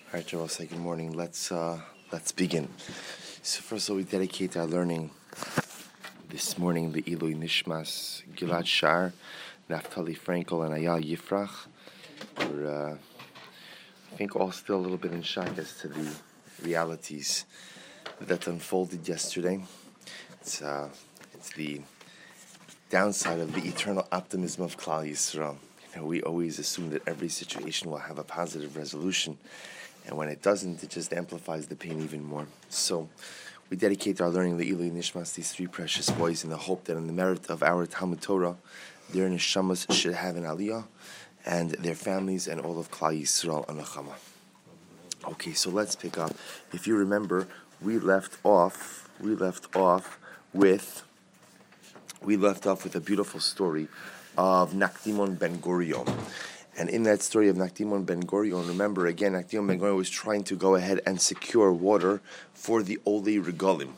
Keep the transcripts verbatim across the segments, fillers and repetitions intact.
All right, Joel, say good morning. Let's uh, let's begin. So first of all, we dedicate our learning this morning the Ilui Nishmas Gilad Shar, Naftali Frankel, and Ayal Yifrach. We're, uh, I think, all still a little bit in shock as to the realities that unfolded yesterday. It's uh, it's the downside of the eternal optimism of Klal Yisrael. You know, we always assume that every situation will have a positive resolution. And when it doesn't, it just amplifies the pain even more. So we dedicate our learning the Ilui Nishmas, these three precious boys, in the hope that in the merit of our Talmud Torah, their neshamas should have an aliyah, and their families and all of Klal Yisrael a nechama. Okay, so let's pick up. If you remember, we left off. We left off with. We left off with a beautiful story of Nakdimon ben Gurion. And in that story of Nakdimon ben Gurion, remember again, Nakdimon ben Gurion was trying to go ahead and secure water for the Olei Regalim.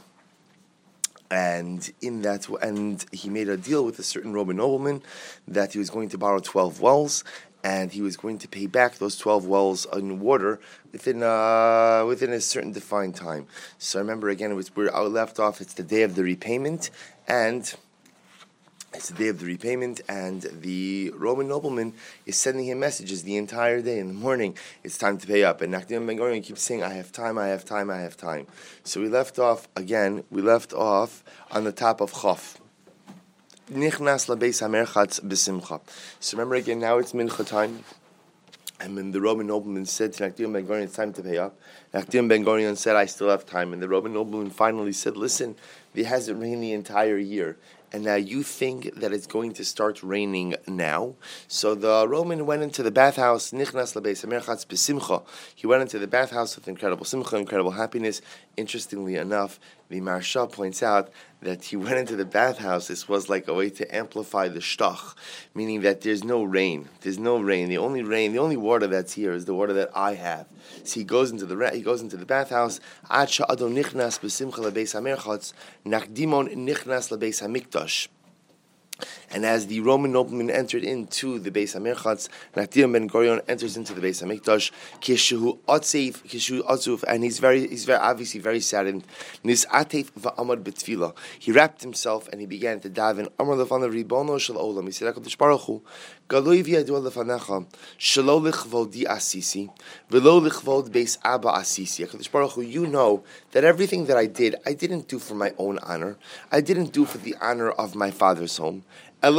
And in that, and he made a deal with a certain Roman nobleman that he was going to borrow twelve wells, and he was going to pay back those twelve wells in water within uh, within a certain defined time. So remember again, it was where I left off. It's the day of the repayment, and it's the day of the repayment, and the Roman nobleman is sending him messages the entire day. In the morning, it's time to pay up. And Nakdimon ben Gurion keeps saying, I have time, I have time, I have time. So we left off, again, we left off on the top of Chaf. Nichnas labeis hamerchatz b'simcha. So remember again, now it's mincha time. And when the Roman nobleman said to Nakdimon ben Gurion, it's time to pay up, Nakdimon ben Gurion said, I still have time. And the Roman nobleman finally said, listen, it hasn't rained the entire year, and now you think that it's going to start raining now. So the Roman went into the bathhouse, nichnas labeis hamerchatz b'simcha. He went into the bathhouse with incredible simcha, incredible happiness. Interestingly enough, the Maharsha points out that he went into the bathhouse. This was like a way to amplify the shtach, meaning that there's no rain. There's no rain. The only rain, the only water that's here is the water that I have. So he goes into the he goes into the bathhouse. Ad sha'adon nichnas b'simcha labeis hamerchatz, Nakdimon nichnas labeis hamikdash. And as the Roman nobleman entered into the Beis HaMerchatz, Nakdimon ben Gurion enters into the Beis HaMikdash, kishu otzef, kishu otzuf, and he's very, he's very obviously very saddened. Nis'atef va'amad b'tfila. He wrapped himself and he began to daven. Amar lefanav ribono shel olam. He said, HaKadosh Baruch Hu, galoi v'yadua lefanecha, shelo lichvodi asisi, v'lo lichvod Beis Abba asisi. HaKadosh Baruch Hu, you know that everything that I did, I didn't do for my own honor. I didn't do for the honor of my father's home. But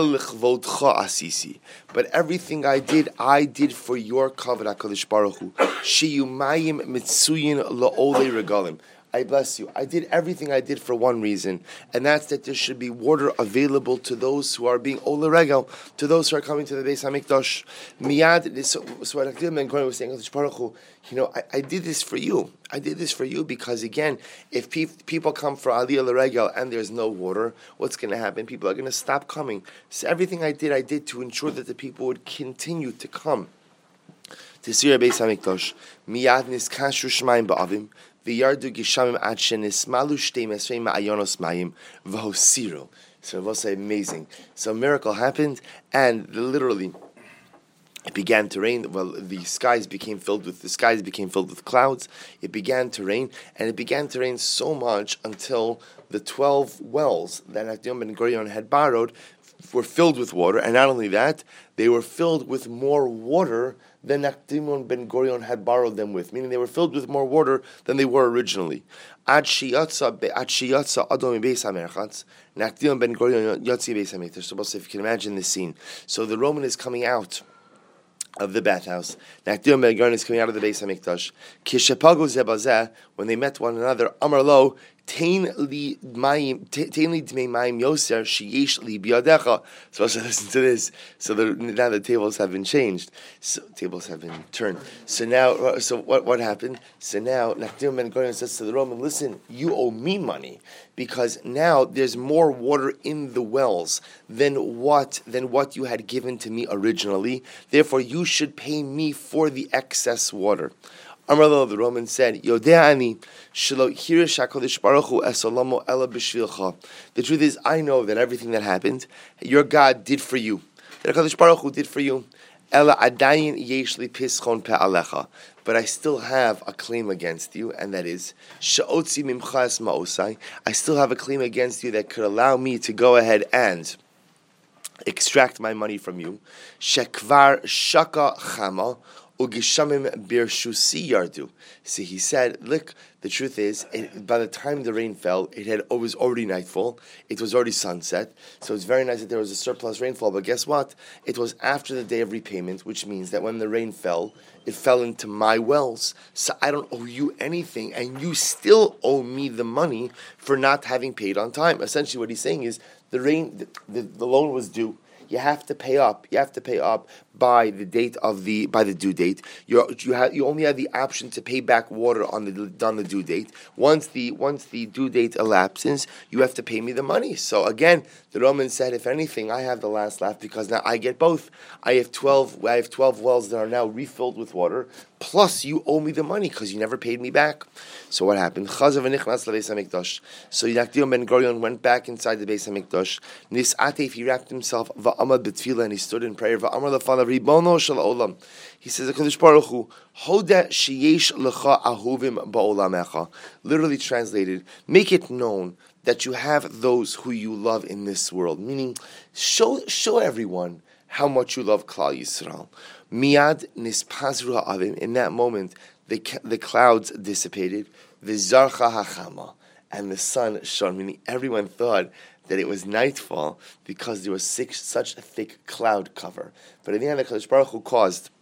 everything I did, I did for your kavod, HaKadosh Baruch Hu. Sheyumayim mitzuyin la'olei regalim. I bless you. I did everything I did for one reason, and that's that there should be water available to those who are being ole regal, to those who are coming to the Beis HaMikdash. Miyad, so, so what Nakdimon ben Gurion was saying, HaKadosh Baruch Hu, you know, I, I did this for you. I did this for you because, again, if pe- people come for Aliyah L'Regel and there's no water, what's going to happen? People are going to stop coming. So everything I did, I did to ensure that the people would continue to come to see Beis HaMikdash. Miyad niskashu shmayim ba'avim. V'yardu gishamim ad shenismalu shtei mesrei ma'ayonos mayim v'hosiru. So it was amazing. So a miracle happened, and literally it began to rain. Well, the skies became filled with the skies became filled with clouds. It began to rain, and it began to rain so much until the twelve wells that Nakdimon ben Gurion had borrowed were filled with water, and not only that, they were filled with more water than Nakdimon ben Gurion had borrowed them with, meaning they were filled with more water than they were originally. Ad sheyatza adom beis hamerchatz, Nakdimon ben Gurion yatzi beis hamikdash. So if you can imagine this scene, so the Roman is coming out of the bathhouse. Nakdimon ben Gurion is coming out of the Beis HaMikdash. Kishepagu zebazeh, when they met one another, Amar lo, Tein li mayim, tein li dmei mayim yoser sheyesh li biyadecha. So also listen to this. So the, now the tables have been changed. So tables have been turned. So now, so what what happened? So now Nakdimon ben Gurion says to the Roman, listen, you owe me money because now there's more water in the wells than what than what you had given to me originally. Therefore, you should pay me for the excess water. Amarlo, the Roman said, Yodeani, Shelo Hirish HaKadosh Baruch Hu Esolamo Ela B'Shvilcha. The truth is, I know that everything that happened, your God did for you. That HaKadosh Baruch Hu did for you. Ela adayin yesh li pischon pe'alecha. But I still have a claim against you, and that is she'otzi mimcha es ma'osai. I still have a claim against you that could allow me to go ahead and extract my money from you. Shekvar shaka chama ugishamim birshusi yardu. See, he said, look, the truth is, it, by the time the rain fell, it had it was already nightfall. It was already sunset. So it's very nice that there was a surplus rainfall. But guess what? It was after the day of repayment, which means that when the rain fell, it fell into my wells. So I don't owe you anything, and you still owe me the money for not having paid on time. Essentially, what he's saying is, the rain, the, the, the loan was due. You have to pay up. You have to pay up by the date of the by the due date. You you have you only have the option to pay back water on the on the due date. Once the once the due date elapses, you have to pay me the money. So again, the Roman said, if anything, I have the last laugh because now I get both. I have twelve. I have twelve wells that are now refilled with water. Plus, you owe me the money because you never paid me back. So what happened? Chazav v'nichnas lebeis hamikdash. So Nacdion ben Gurion went back inside the Beis Hamikdash. Nis'atef, he wrapped himself va'amad b'tefillah, and he stood in prayer. Va'amar lefanav ribono shel olam. He says, HaKadosh Baruch Hu, hoda sheyesh lecha ahuvim ba'olamecha. Literally translated, make it known that you have those who you love in this world. Meaning, show show everyone how much you love Klal Yisrael. Miad nispazru ha'avim. In that moment, the the clouds dissipated. V'zarcha hachama, and the sun shone. Meaning, everyone thought that it was nightfall because there was six, such a thick cloud cover. But in the end, the Kadosh Baruch Hu caused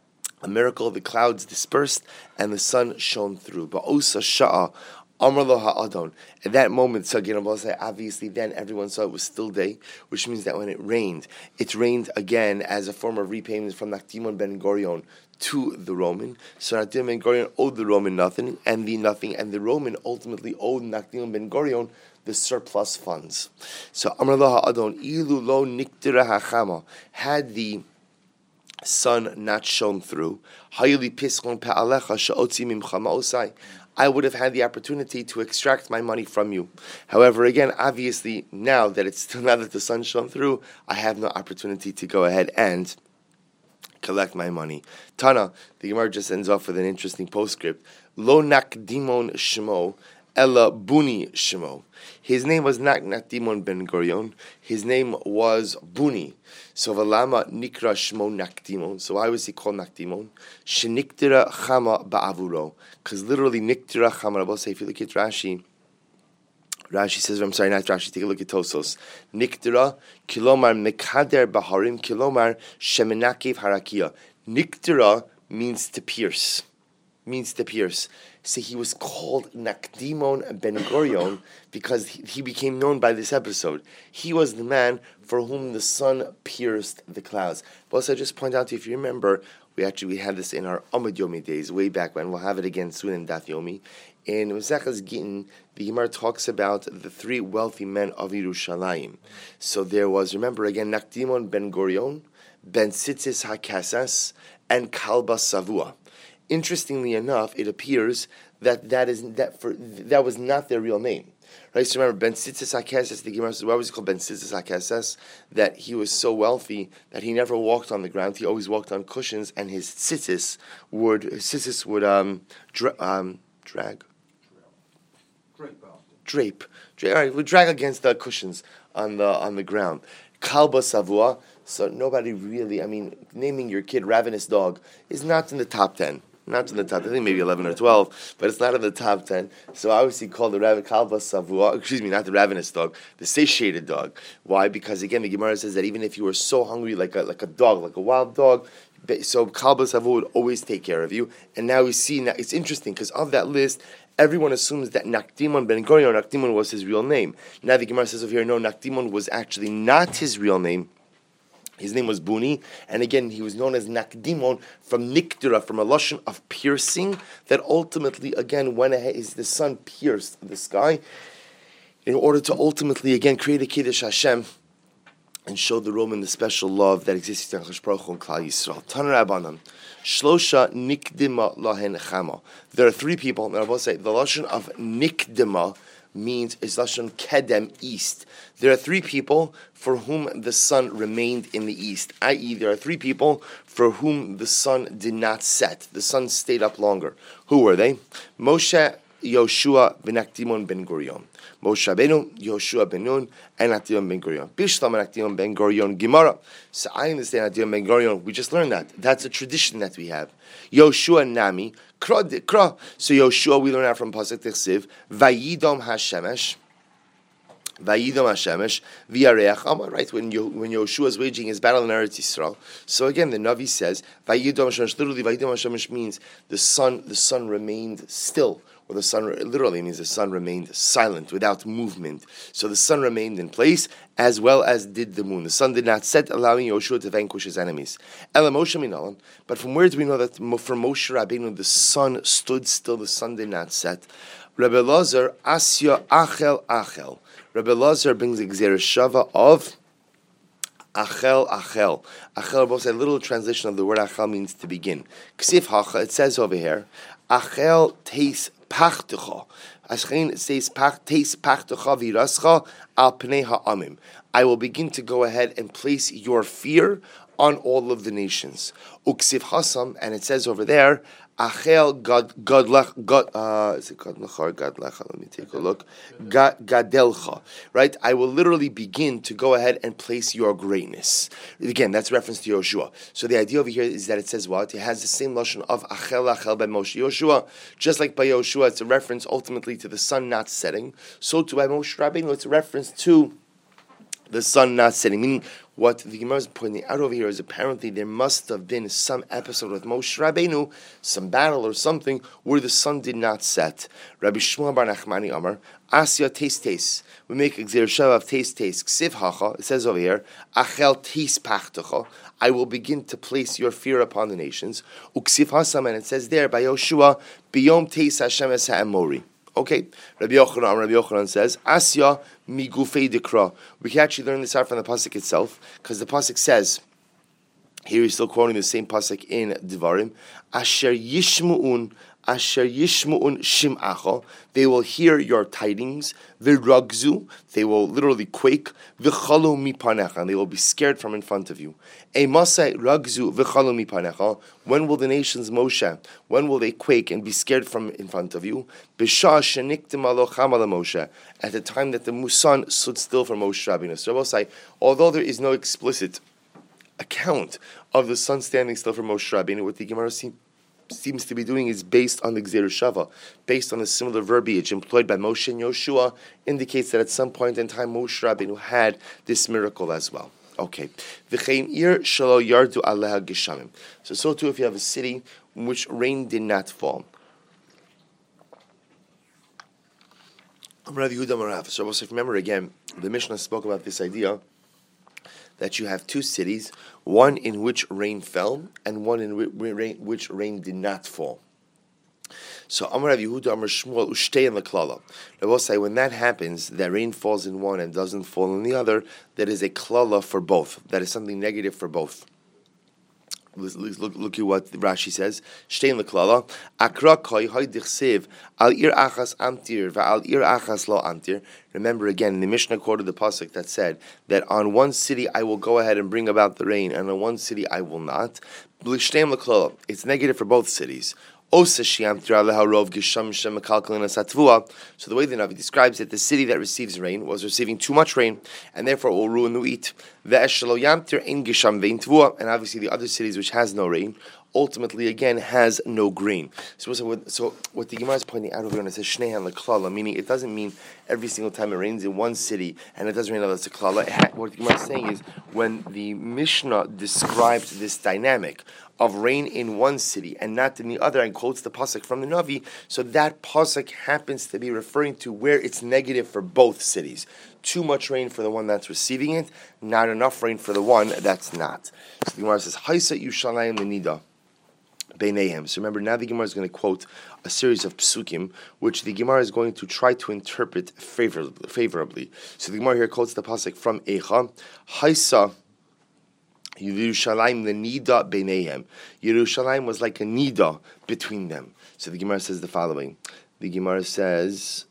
a miracle. The clouds dispersed and the sun shone through. Ba'osa sha'a. Amar lo ha'adon. At that moment, so obviously then everyone saw it was still day, which means that when it rained, it rained again as a form of repayment from Nacdimon ben Gurion to the Roman. So Nacdimon ben Gurion owed the Roman nothing, and the nothing, and the Roman ultimately owed Nacdimon ben Gurion the surplus funds. So Amar lo ha'adon, ilu lo niktira hachama, had the sun not shone through, hayili piskon pe'alecha she'otzi mimcha ma'osai, I would have had the opportunity to extract my money from you. However, again, obviously, now that it's still now that the sun shone through, I have no opportunity to go ahead and collect my money. Tana, the Gemara just ends off with an interesting postscript. Lo nakdimon shemo, ella buni shemo. His name was not Nacdimon ben Gurion. His name was Buni. So Valama Nikra Shmo Nacdimon. So why was he called Nacdimon? Sheniktira Chama Ba'avuro. Because literally Niktira Chama. I will say, if you look at Rashi, Rashi says, I'm sorry, not Rashi, take a look at Tosos. Niktira Kilomar Mekader Baharim Kilomar Shemenakev Harakia. Niktira means to pierce. Means to pierce. So he was called Nacdimon ben Gurion because he, he became known by this episode. He was the man for whom the sun pierced the clouds. But also, I just point out to you, if you remember, we actually we had this in our Amud Yomi days, way back when. We'll have it again soon in Daf Yomi. In Mesechus Gittin, the Gemara talks about the three wealthy men of Yerushalayim. So there was, remember again, Nacdimon ben Gurion, Ben Tzitzis HaKasas, and Kalba Savua. Interestingly enough, it appears that that is that for that was not their real name, right? So remember, Ben Tzitzis HaKesses, the Gemara says, why was he called Ben Tzitzis HaKesses? That he was so wealthy that he never walked on the ground; he always walked on cushions, and his tzitzis would his tzitzis would um, dra- um drag, drape, drape, drape. All right, would drag against the cushions on the on the ground. Kalba Savua. So nobody really, I mean, naming your kid Ravenous Dog is not in the top ten. Not in the top, I think maybe eleven or twelve, but it's not in the top ten. So obviously called the Rav Kalba Savua, excuse me, not the ravenous dog, the satiated dog. Why? Because again, the Gemara says that even if you were so hungry like a like a dog, like a wild dog, so Kalba Savua would always take care of you. And now we see, now it's interesting because of that list, everyone assumes that Nacdimon ben Gurion, Nacdimon was his real name. Now the Gemara says over here, no, Nacdimon was actually not his real name. His name was Buni, and again, he was known as Nacdimon from Niktira, from a lashon of piercing, that ultimately, again, went ahead, is the sun pierced the sky, in order to ultimately, again, create a Kiddush Hashem, and show the Roman the special love that exists in Hakadosh Baruch Hu and Klal Yisrael. Taner Rabbanan, Shlosha Nikdima Lahen Chama. There are three people, and I will say, the lashon of Nikdima means is lashon kedem, east. There are three people for whom the sun remained in the east, that is, there are three people for whom the sun did not set. The sun stayed up longer. Who were they? Moshe, Yoshua, ben Akdimon, ben Gurion. Moshe Rabbeinu, Yoshua ben Nun, and Akdimon ben Gurion. Bishlam and Akdimon ben Gurion Gemara. So I understand Akdimon ben Gurion. We just learned that. That's a tradition that we have. Yoshua Nami, Kra Kra. So Yoshua, we learn out from Pasuk Tichsiv, Vayidom Hashemesh. Vayidom Hashemesh, V'yareach Amar, right? When Yo, when Yoshua is waging his battle in Eretz Yisrael. So again, the Navi says, Vayidom Hashemesh, literally Vayidom Hashemesh means the sun, the sun remained still. Or the sun literally means the sun remained silent, without movement. So the sun remained in place, as well as did the moon. The sun did not set, allowing Yoshua to vanquish his enemies. Ela Moshe Minalan. But from where do we know that for Moshe Rabbeinu the sun stood still, the sun did not set? Rebbe Lazar Asya Achel Achel. Rebbe Lazar brings the Gzeir Shava of Achel Achel. Achel, both a little translation of the word Achel means to begin. Ksif Hacha, it says over here, Achel Teis Pachtecha. Ashkein says Teis Pachtecha Virascha Al Pnei Ha'amim. I will begin to go ahead and place your fear on all of the nations. Uksiv Hasam, and it says over there, Achel God Godlach God uh is it Godlach or Godlach? Let me take a look. God Gadelcha. Right? I will literally begin to go ahead and place your greatness. Again, that's reference to Yoshua. So the idea over here is that it says what? It has the same lashon of Achel Achel by Moshe Yoshua. Just like by Yoshua, it's a reference ultimately to the sun not setting. So too by Moshe Rabbeinu, it's a reference to the sun not setting. Meaning, what the Gemara is pointing out over here is apparently there must have been some episode with Moshe Rabbeinu, some battle or something, where the sun did not set. Rabbi Shmuel bar Nachmani Amar, Asya Teis Teis. We make a Gzeir Shava of Teis Teis. Ksiv Hacha, it says over here, Achel Teis Pachtecha. I will begin to place your fear upon the nations. Uksiv Hasam, and it says there by Yoshua, Biyom Teis Hashem es ha'emori. Okay, Rabbi Yochanan, Rabbi Yochanan says, Asya migufei dekra. We can actually learn this out from the pasuk itself, because the pasuk says, here he's still quoting the same pasuk in Devarim, Asher yishmu'un, Asher yishmu'un shim'acha. They will hear your tidings. V'ragzu, they will literally quake. V'chalu mipanecha, and they will be scared from in front of you. Emasai ragzu v'chalu mipanecha. When will the nations, Moshe, when will they quake and be scared from in front of you? B'shah sheniktim alocham ala Moshe. At the time that the sun stood still for Moshe Rabbeinu. So I will say, although there is no explicit account of the sun standing still for Moshe Rabbeinu, what the Gemara seems seems to be doing is based on the Gzeir Shava, based on the similar verbiage employed by Moshe and Yoshua, indicates that at some point in time Moshe Rabbeinu had this miracle as well. Okay. V'chein ir shelo yardu aleha geshamim. So, so too if you have a city in which rain did not fall. Rav Yehuda Marav. So also remember again, the Mishnah spoke about this idea that you have two cities, one in which rain fell and one in which rain did not fall. So Amar Rav Yehuda, Amar Shmuel, Ushtei and Laklala. I will say when that happens, that rain falls in one and doesn't fall in the other, that is a klala for both. That is something negative for both. Look, look, look at what Rashi says. Shtein leklala. Akra koi hoy dichsev al ir achas amtir va'al ir achas lo amtir. Remember again, the Mishnah quoted the pasuk that said that on one city I will go ahead and bring about the rain, and on one city I will not. Shtein leklala. It's negative for both cities. So the way the Navi describes it, the city that receives rain was receiving too much rain, and therefore it will ruin the wheat. And obviously the other cities which has no rain, ultimately again has no grain. So, so, so what the Gemara is pointing out over here, when it says Shnehan leklala, meaning it doesn't mean every single time it rains in one city and it doesn't rain in another, it's a klala. What the Gemara is saying is when the Mishnah described this dynamic of rain in one city and not in the other, and quotes the pasuk from the Navi, so that pasuk happens to be referring to where it's negative for both cities. Too much rain for the one that's receiving it, not enough rain for the one that's not. So the Gemara says, Haisa Yushalayim Lenida Beinehem. So remember, now the Gemara is going to quote a series of psukim, which the Gemara is going to try to interpret favor- favorably. So the Gemara here quotes the pasuk from Eicha, Haisa Yerushalayim the nida beinehem. Yerushalayim was like a nida between them. So the Gemara says the following. The Gemara says,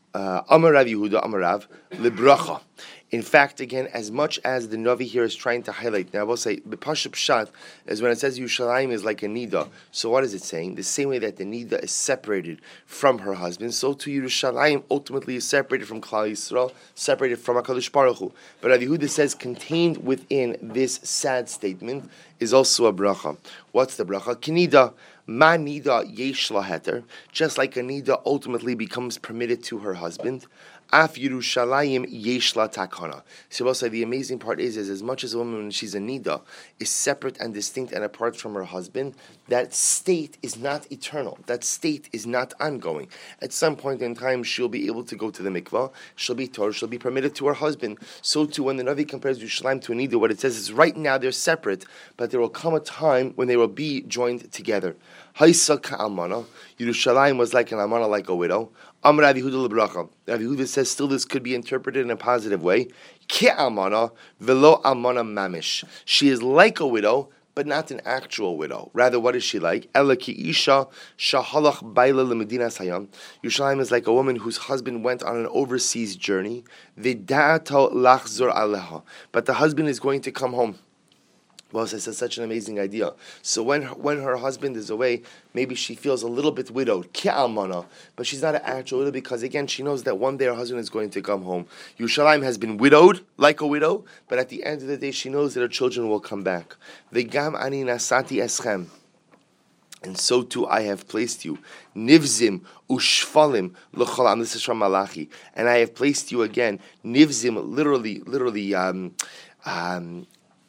Uh, Amar Rav Yehuda, Amar Rav, Libracha. In fact, again, as much as the Navi here is trying to highlight, now I will say, the Pashup Pshat is when it says Yerushalayim is like a Nida. So what is it saying? The same way that the Nida is separated from her husband, so too Yerushalayim ultimately is separated from Klal Yisrael, separated from HaKadosh Baruch Hu. But Rav Yehuda says contained within this sad statement is also a bracha. What's the bracha? Kinida. Ma nida yesh la heter, just like a nida ultimately becomes permitted to her husband. Af Yerushalayim yesh la takana. So also the amazing part is, is as much as a woman when she's a nida is separate and distinct and apart from her husband, that state is not eternal. That state is not ongoing. At some point in time, she'll be able to go to the mikvah. She'll be Torah. She'll be permitted to her husband. So too, when the Navi compares Yerushalayim to a nida, what it says is right now they're separate, but there will come a time when they will be joined together. Haisa ka'almana. Yerushalayim was like an almana, like a widow. Amar Rav Yehuda lebracha. Rav Yehuda says still this could be interpreted in a positive way. Ke'almana velo almana mamish. She is like a widow, but not an actual widow. Rather, what is she like? Ela ki isha shahalach baila lemedinas hayam. Yerushalayim is like a woman whose husband went on an overseas journey. V'da'ato lachzor aleha. But the husband is going to come home. Well, it's such an amazing idea. So when her, when her husband is away, maybe she feels a little bit widowed, ki'almana, but she's not an actual widow because, again, she knows that one day her husband is going to come home. Yerushalayim has been widowed, like a widow, but at the end of the day, she knows that her children will come back. V'gam ani nasati eschem. And so too I have placed you. Nivzim ushfalim l'cholam. This is from Malachi. And I have placed you again. Nivzim, literally, literally, um, um,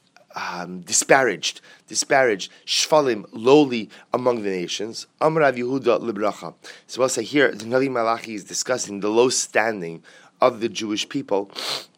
Um, disparaged, disparaged, shfalim, lowly among the nations. Amar Rav Yehuda libracha. So I'll say here, the Navi Malachi is discussing the low standing of the Jewish people,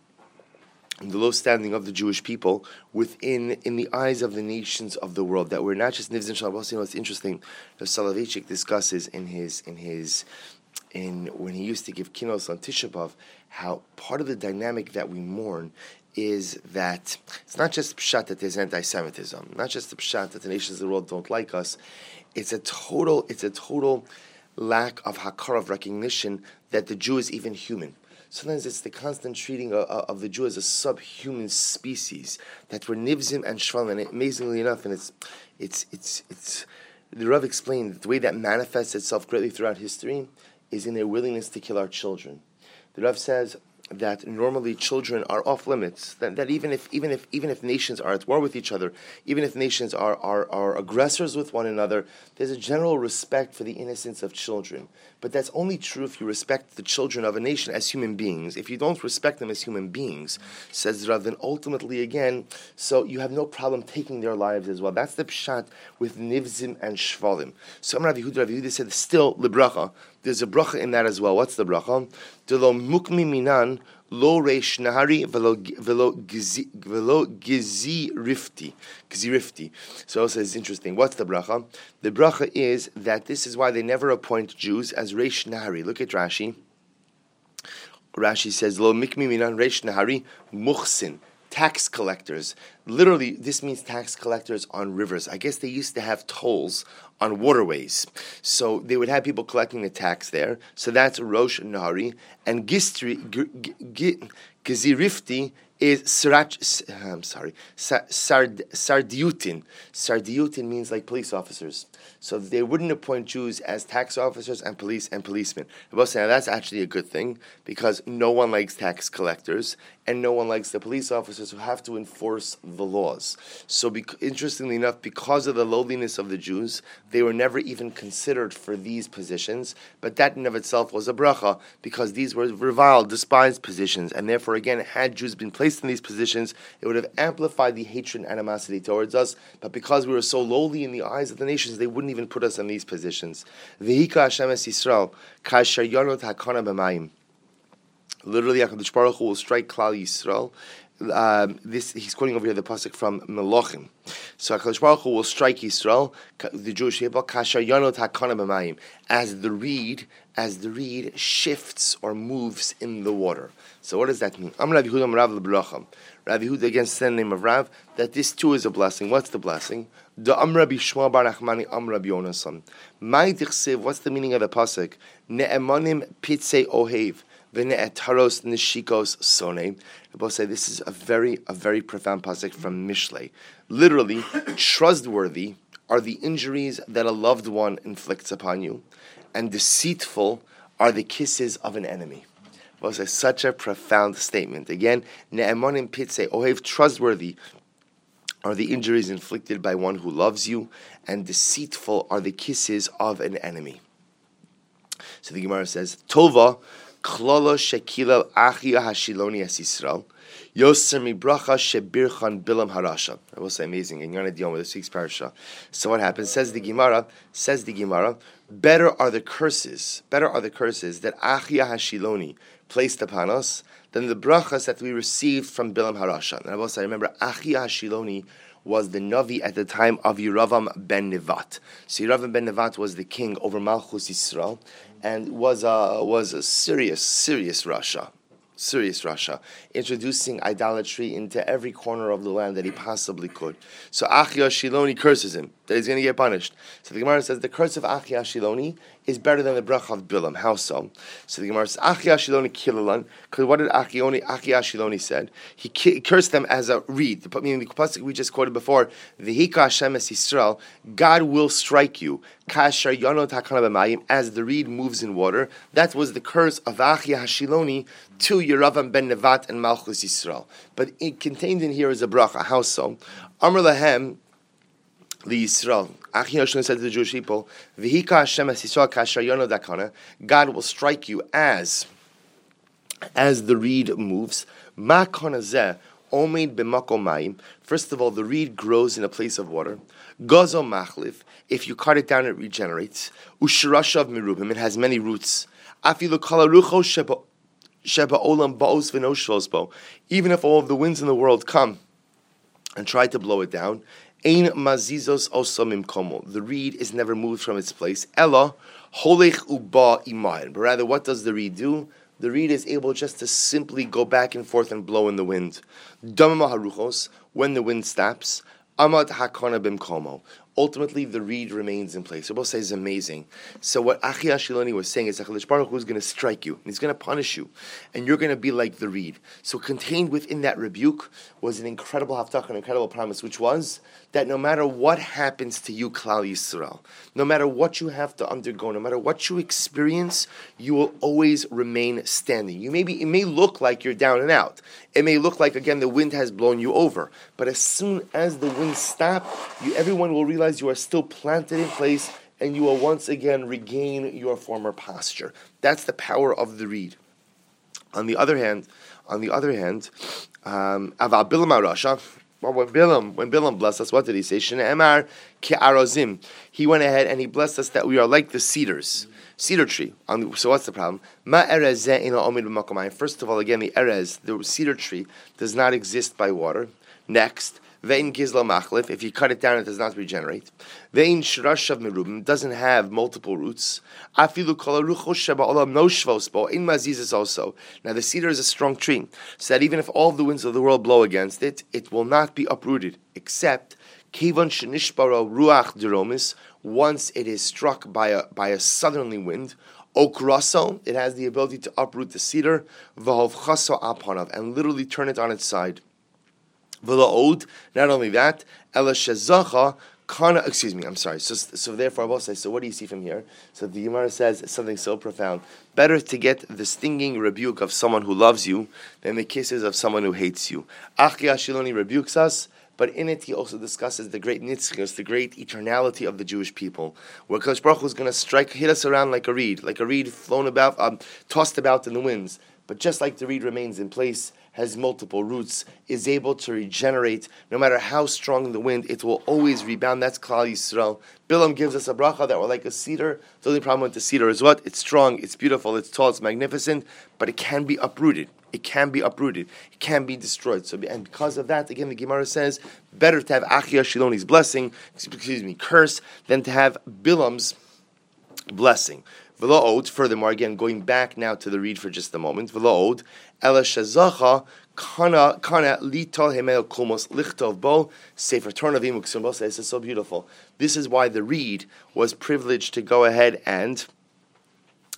the low standing of the Jewish people within, in the eyes of the nations of the world. That we're not just nivzim shalom. Also, you know, it's interesting. The Soloveitchik discusses in his, in his, in when he used to give kinos on Tisha B'Av, how part of the dynamic that we mourn is that it's not just pshat that there's anti-Semitism, not just the pshat that the nations of the world don't like us. It's a total, it's a total lack of hakar, of recognition that the Jew is even human. Sometimes it's the constant treating of, of the Jew as a subhuman species that we're nivzim and shvalim. And amazingly enough, and it's, it's, it's, it's. The Rav explained that the way that manifests itself greatly throughout history is in their willingness to kill our children. The Rav says that normally children are off limits. That, that even if even if even if nations are at war with each other, even if nations are, are are aggressors with one another, there's a general respect for the innocence of children. But that's only true if you respect the children of a nation as human beings. If you don't respect them as human beings, says Rav, then ultimately again, so you have no problem taking their lives as well. That's the pshat with nivzim and shvalim. So Rav Yehuda, Rav Yehuda said still libracha. There's a bracha in that as well. What's the bracha? Delo mukmi minan lo reish nahari velo velo gizi velo gizi rifti gizi rifti. So also it's interesting. What's the bracha? The bracha is that this is why they never appoint Jews as reish nahari. Look at Rashi. Rashi says lo mikmi minan reish nahari muhsin. Tax collectors. Literally, this means tax collectors on rivers. I guess they used to have tolls on waterways. So they would have people collecting the tax there. So that's Rosh Nahari. And Gistri, Gizirifti is Srach, I'm sorry, Sard, Sardiutin. Sardiutin means like police officers. So they wouldn't appoint Jews as tax officers and police and policemen. Now that's actually a good thing because no one likes tax collectors and no one likes the police officers who have to enforce the laws. So be- interestingly enough, because of the lowliness of the Jews, they were never even considered for these positions. But that in of itself was a bracha because these were reviled, despised positions. And therefore, again, had Jews been placed in these positions, it would have amplified the hatred and animosity towards us. But because we were so lowly in the eyes of the nations, they wouldn't even put us in these positions. V'hika Hashem es Yisrael, kasher yonot hakana b'mayim. Literally, HaKadosh Baruch Hu will strike Klal Yisrael. Um, this he's quoting over here the pasuk from Melachim. So HaKadosh Baruch Hu will strike Yisrael, the Jewish people, kasher yonot hakana b'mayim, as the reed, as the reed shifts or moves in the water. So what does that mean? Am Rav Yehuda Rav lebracham. Rav Yehuda against the name of Rav, that this too is a blessing. What's the blessing? The Amra Bishma Bar Nachmani Amra Bionasan. My dichsev, what's the meaning of the pasuk? Ne'emanim pitzei ohev. V'ne'etaros nishikos sone. The both say this is a very, a very profound pasuk from Mishlei. Literally, trustworthy are the injuries that a loved one inflicts upon you, and deceitful are the kisses of an enemy. Both say such a profound statement. Again, ne'emonim pitze ohev, trustworthy are the injuries inflicted by one who loves you, and deceitful are the kisses of an enemy. So the Gemara says, Tova klolo shekila achia hashiloni es Yisrael yoser mibracha shebirchan bilam harasha. I will say amazing. And you're going to deal with the sixth parasha. So what happens? Says the Gemara. Says the Gemara. Better are the curses. Better are the curses that achia hashiloni placed upon us than the brachas that we received from bilam harasha. And I will say, remember, achia hashiloni was the Navi at the time of Yeravam ben Nevat. So Yeravam ben Nevat was the king over Malchus Yisrael, and was a, was a serious, serious Russia. Serious Russia, introducing idolatry into every corner of the land that he possibly could. So Achia Shiloni curses him, that he's going to get punished. So the Gemara says the curse of Achia Shiloni is better than the bracha of Bilam. How so? So the Gemara says Achia Shiloni kilalan, because what did Achia Shiloni said? He ki- cursed them as a reed. Meaning the pasuk we just quoted before, V'hika Hashem es Yisrael, God will strike you. Kasher yonot hakana b'mayim, as the reed moves in water. That was the curse of Achia Shiloni to Yeravam ben Nevat and Malchus Yisrael. But it contained in here is a bracha. How so? Amr lahem the Yisrael. Achia Shiloni said to the Jewish people, V'hika Hashem es Yisrael kasher yonot hakana, God will strike you as as the reed moves. Ma konazeh omeid b'makom mayim. First of all, the reed grows in a place of water. Gozo machlif. If you cut it down, it regenerates. Ushirashav mirubim. It has many roots. Afilu kalarucho sheba sheba olam baos v'noshvosbo. Even if all of the winds in the world come and try to blow it down, ein mazizos osam imkomo. The reed is never moved from its place. Ella holech uba imayin. But rather, what does the reed do? The reed is able just to simply go back and forth and blow in the wind. Damama haruchos, when the wind stops. Amad hakona bimkomo. Ultimately, the reed remains in place. Rabbi says amazing. So what Achia Shiloni was saying is that HaKadosh Baruch Hu is going to strike you. And he's going to punish you. And you're going to be like the reed. So contained within that rebuke was an incredible haftach, an incredible promise, which was that no matter what happens to you, Klal Yisrael, no matter what you have to undergo, no matter what you experience, you will always remain standing. You may be, it may look like you're down and out. It may look like, again, the wind has blown you over. But as soon as the wind stops, you, everyone will realize you are still planted in place, and you will once again regain your former posture. That's the power of the reed. On the other hand, on the other hand, um, Aval Bilam Arasha, well, when Bilam, when Bilam blessed us, what did he say? Shne'emar ke'arozim. He went ahead and he blessed us that we are like the cedars, cedar tree. So what's the problem? Ma erez ze ina omid b'makom hayim. First of all, again, the erez, the cedar tree, does not exist by water. Next, ve'in gizla machlif. If you cut it down, it does not regenerate. Ve'in shirashav merubim. Doesn't have multiple roots. Afilu kol haruchos sheba olam no shvos bo. In mazizes also. Now the cedar is a strong tree, so that even if all the winds of the world blow against it, it will not be uprooted, except kivon shenishbaro ruach deromis. Once it is struck by a by a southerly wind, okraso, it has the ability to uproot the cedar, v'hovchaso apanav, and literally turn it on its side. V'la'od, not only that, ela shezacha kana. Excuse me, I'm sorry. So, so therefore, I will say. So, what do you see from here? So the Gemara says something so profound. Better to get the stinging rebuke of someone who loves you than the kisses of someone who hates you. Achia Shiloni rebukes us, but in it he also discusses the great nitzchus, the great eternality of the Jewish people, where Kadosh Baruch Hu is going to strike, hit us around like a reed, like a reed flown about, um, tossed about in the winds. But just like the reed remains in place, has multiple roots, is able to regenerate, no matter how strong the wind, it will always rebound. That's Klal Yisrael. Bilam gives us a bracha that we're like a cedar. The only problem with the cedar is what? It's strong, it's beautiful, it's tall, it's magnificent, but it can be uprooted. It can be uprooted. It can be destroyed. So, and because of that, again, the Gemara says, better to have Achia Shiloni's blessing, excuse me, curse, than to have Bilam's blessing. V'lo'od, furthermore, again, going back now to the reed for just a moment, V'lo'od, ela shezacha kana kana litol hemel kumos lichtov bo sefer tornavim uksumbo says it's so beautiful. This is why the reed was privileged to go ahead and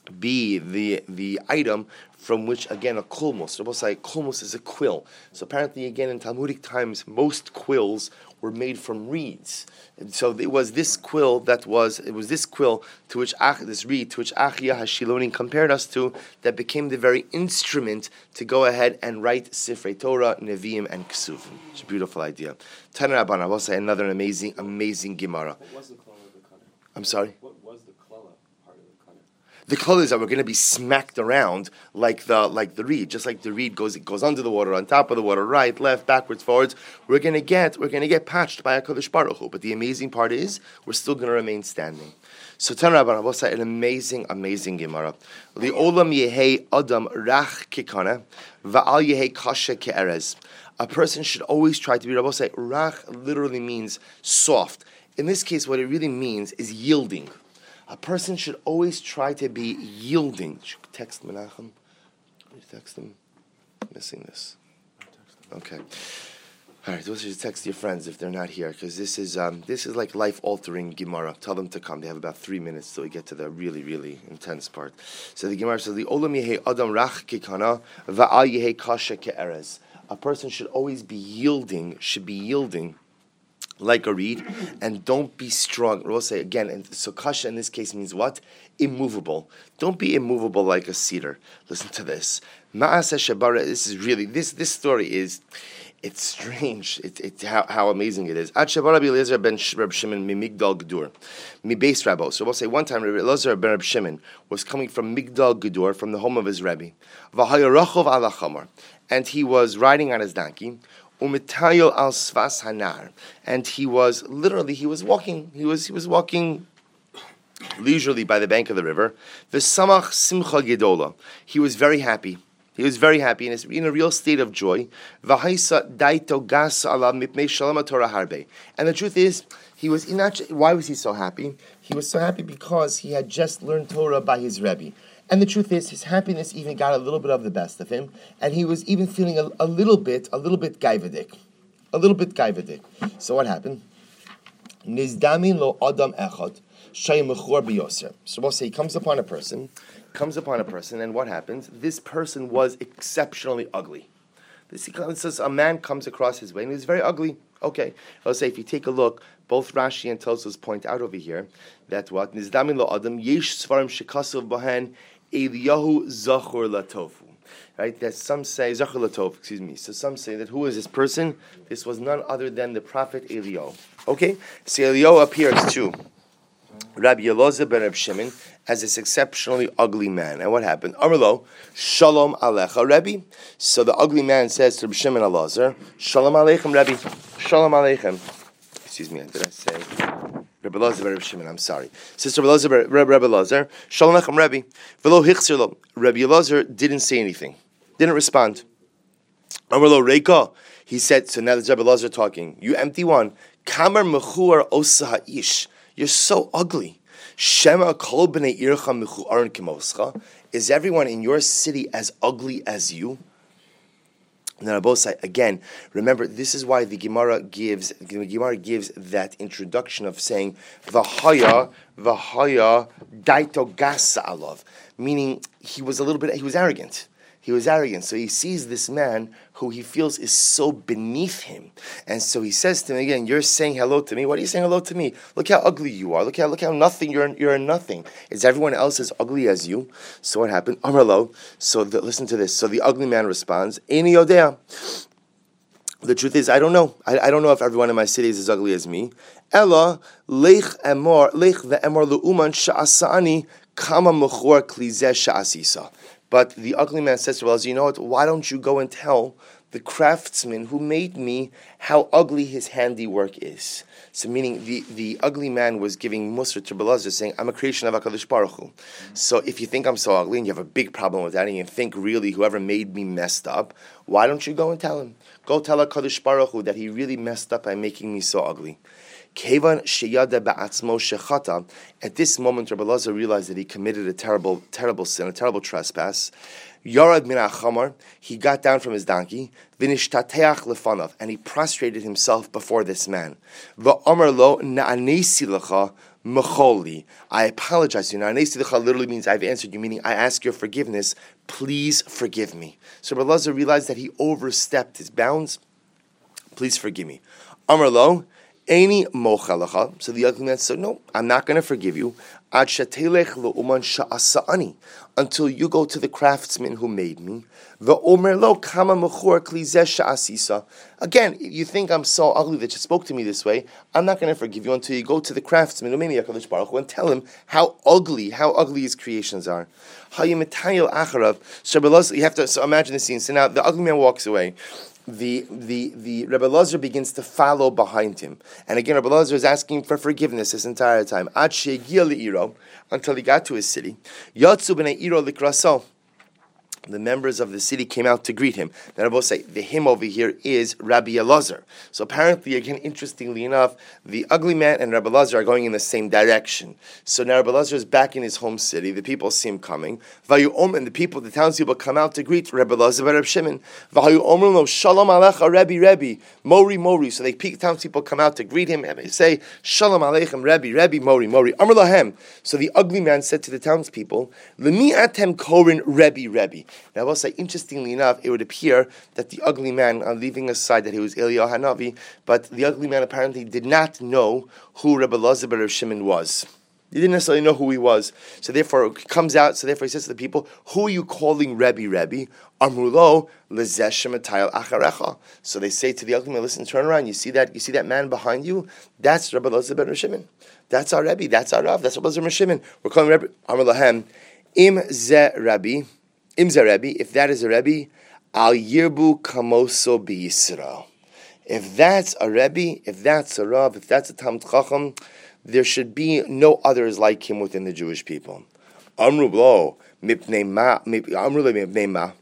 be the the item from which, again, a kulmus. Rabbi say kulmus is a quill. So apparently, again, in Talmudic times, most quills were made from reeds. And so it was this quill that was, it was this quill to which, this reed, to which Achia HaShilonim compared us to, that became the very instrument to go ahead and write Sifrei Torah, Nevi'im, and Ksuvim. It's a beautiful idea. Tana Rabban, I will say another amazing, amazing Gemara. What was the color of the cutter? I'm sorry? What was the klala part of the cutter? The colors that we're going to be smacked around like the like the reed, just like the reed goes it goes under the water, on top of the water, right, left, backwards, forwards. We're going to get we're going to get patched by a Kodesh Baruch Hu. But the amazing part is we're still going to remain standing. So Tan Rabban Abba say an amazing, amazing Gemara. The olam yehei adam rach kikana va'al yehei kasha ke'erez. A person should always try to be. Rabbi say rach literally means soft. In this case, what it really means is yielding. A person should always try to be yielding. Should I text Menachem? Should you text him? I'm missing this. Okay. All right. Those are text your friends if they're not here, because this is um, this is like life altering Gemara. Tell them to come. They have about three minutes till we get to the really really intense part. So the Gemara says the olam yehei adam rach kikana va'al yehei kasha ke'erez. A person should always be yielding. Should be yielding. Like a reed, and don't be strong. We'll say again, and so kasha in this case means what? Immovable. Don't be immovable like a cedar. Listen to this. Ma'aseh Shabara, this is really, this this story is, it's strange. It's it, how, how amazing it is. Ad Shabara Eliezer ben Reb Shimon mi Migdal Gedur, mi Beis Rabbo. So we'll say one time Reb Eliezer ben Reb Shimon was coming from Migdal Gedur, from the home of his Rebbe. V'hayarachov ala chamar, and he was riding on his donkey. Umitayil al svas hanar, and he was literally he was walking he was he was walking leisurely by the bank of the river. V'samach simcha gedola, he was very happy. He was very happy and in a real state of joy. V'haisa daito gas ala mipnei shalom Torah harbe, and the truth is he was in. Why was he so happy? He was so happy because he had just learned Torah by his Rebbe. And the truth is, his happiness even got a little bit of the best of him, and he was even feeling a, a little bit, a little bit gaivadik, a little bit gaivadik. So what happened? Nizdamin lo adam echad shayimechor biyoser. So we'll say he comes upon a person, comes upon a person, and what happens? This person was exceptionally ugly. This he says a man comes across his way, and he's very ugly. Okay, let's say if you take a look, both Rashi and Tosfos point out over here that what Nizdamin lo adam yesh svarim shekasuv bahen Eliyahu Zachor Latofu. Right? That some say Zachor Latov, excuse me. So some say that who is this person? This was none other than the prophet Eliyahu. Okay? So Eliyahu appears to Rabbi Elazar ben Reb Shimon as this exceptionally ugly man. And what happened? Amrlo, Shalom Alecha Rebbe. So the ugly man says to Reb Shimon Elazar, Shalom Aleichem Rebbe. Shalom Aleichem. Excuse me, did I say? Rebbe Elazar, Rebbe Shimon, I'm sorry. Sister Rebbe Elazar, Rebbe Elazar, Shalom Lechem Rebbe. Velo Hichzir lo. Rebbe Elazar didn't say anything, didn't respond. Amrlo Reika, he said, so now there's Rebbe Elazar talking. You empty one. Kamar mechur osa ha'ish. You're so ugly. Shema kol b'nei ircha mechuaron kimoscha. Is everyone in your city as ugly as you? And then Abosai, again, remember, this is why the Gemara gives the Gemara gives that introduction of saying V'haya, V'haya daito gasa alav, meaning he was a little bit, he was arrogant. He was arrogant. So he sees this man who he feels is so beneath him. And so he says to him again, you're saying hello to me? What are you saying hello to me? Look how ugly you are. Look how look how nothing, you're you're nothing. Is everyone else as ugly as you? So what happened? Amarlo. So the, listen to this. So the ugly man responds, Eini yodea. The truth is, I don't know. I, I don't know if everyone in my city is as ugly as me. Ella lech emor lech ve'emor leuman sha'asani kama mechor klizeh sha'asisa. But the ugly man says to Elazar, you know what, why don't you go and tell the craftsman who made me how ugly his handiwork is? So meaning the, the ugly man was giving Musar to Elazar, saying, I'm a creation of HaKadosh Baruch Hu. So if you think I'm so ugly and you have a big problem with that and you think really whoever made me messed up, why don't you go and tell him? Go tell HaKadosh Baruch Hu that he really messed up by making me so ugly. Kevan sheyada ba'atzmo shechata. At this moment, Rabbi Elazar realized that he committed a terrible, terrible sin, a terrible trespass. Yarad min ha'chamar, he got down from his donkey, v'nishtateach lefanav, and he prostrated himself before this man. V'amar lo na'anesi lecha mecholi. I apologize to you. Na'anesi lecha literally means I've answered you, meaning I ask your forgiveness. Please forgive me. So Rabbi Elazar realized that he overstepped his bounds. Please forgive me. Amar lo, Eini mochalacha. So the ugly man said, no, I'm not going to forgive you. Ad shetelech le'uman sha'asa'ani. Until you go to the craftsman who made me. Ve'omer lo kama mechor klizeh sha'asisa. Again, if you think I'm so ugly that you spoke to me this way, I'm not going to forgive you until you go to the craftsman who made me, HaKadosh Baruch Hu, and tell him how ugly, how ugly his creations are. Hayimitayil acharav. So you have to so imagine the scene. So now the ugly man walks away. The the the Rebbe Elazar begins to follow behind him, and again Rebbe Elazar is asking for forgiveness this entire time. Ad she'egia le'iro, until he got to his city. Yatzu b'nei iro likraso. The members of the city came out to greet him. Now I will say the him over here is Rabbi Elazar. So apparently, again, interestingly enough, the ugly man and Rabbi Elazar are going in the same direction. So now Rabbi Elazar is back in his home city. The people see him coming. Vayu'om, and the people, the townspeople, come out to greet Rabbi Elazar and Rabbi Shimon. Vayu'om lo shalom alecha Rabbi Rabbi Mori Mori. So the townspeople come out to greet him and they say Shalom aleichem Rabbi Rabbi Mori Mori Amar lahem. So the ugly man said to the townspeople, Lemi atem korin Rabbi Rabbi. Now, I will say, interestingly enough, it would appear that the ugly man, uh, leaving aside that he was Eliyahu Hanavi, but the ugly man apparently did not know who Rabbi Elazar ben Rav Shimon was. He didn't necessarily know who he was. So therefore, it comes out, so therefore he says to the people, who are you calling Rebbe, Rebbe? Amrulo, lezesh shematayil acharecha. So they say to the ugly man, listen, turn around, you see that, you see that man behind you? That's Rabbi Elazar ben Rav Shimon. That's our Rebbe, that's our Rav, that's Rabbi Elazar ben Rav Shimon. We're calling Rebbe, Amar lahem, im ze Rebbe, Im ze Rebbe, if that is a Rebbe, al yirbu kamoso b'Yisrael. If that's a Rebbe, if that's a Rav, if that's a Talmid Chacham, there should be no others like him within the Jewish people. Amru lo mipnei ma, amru lo mipnei ma.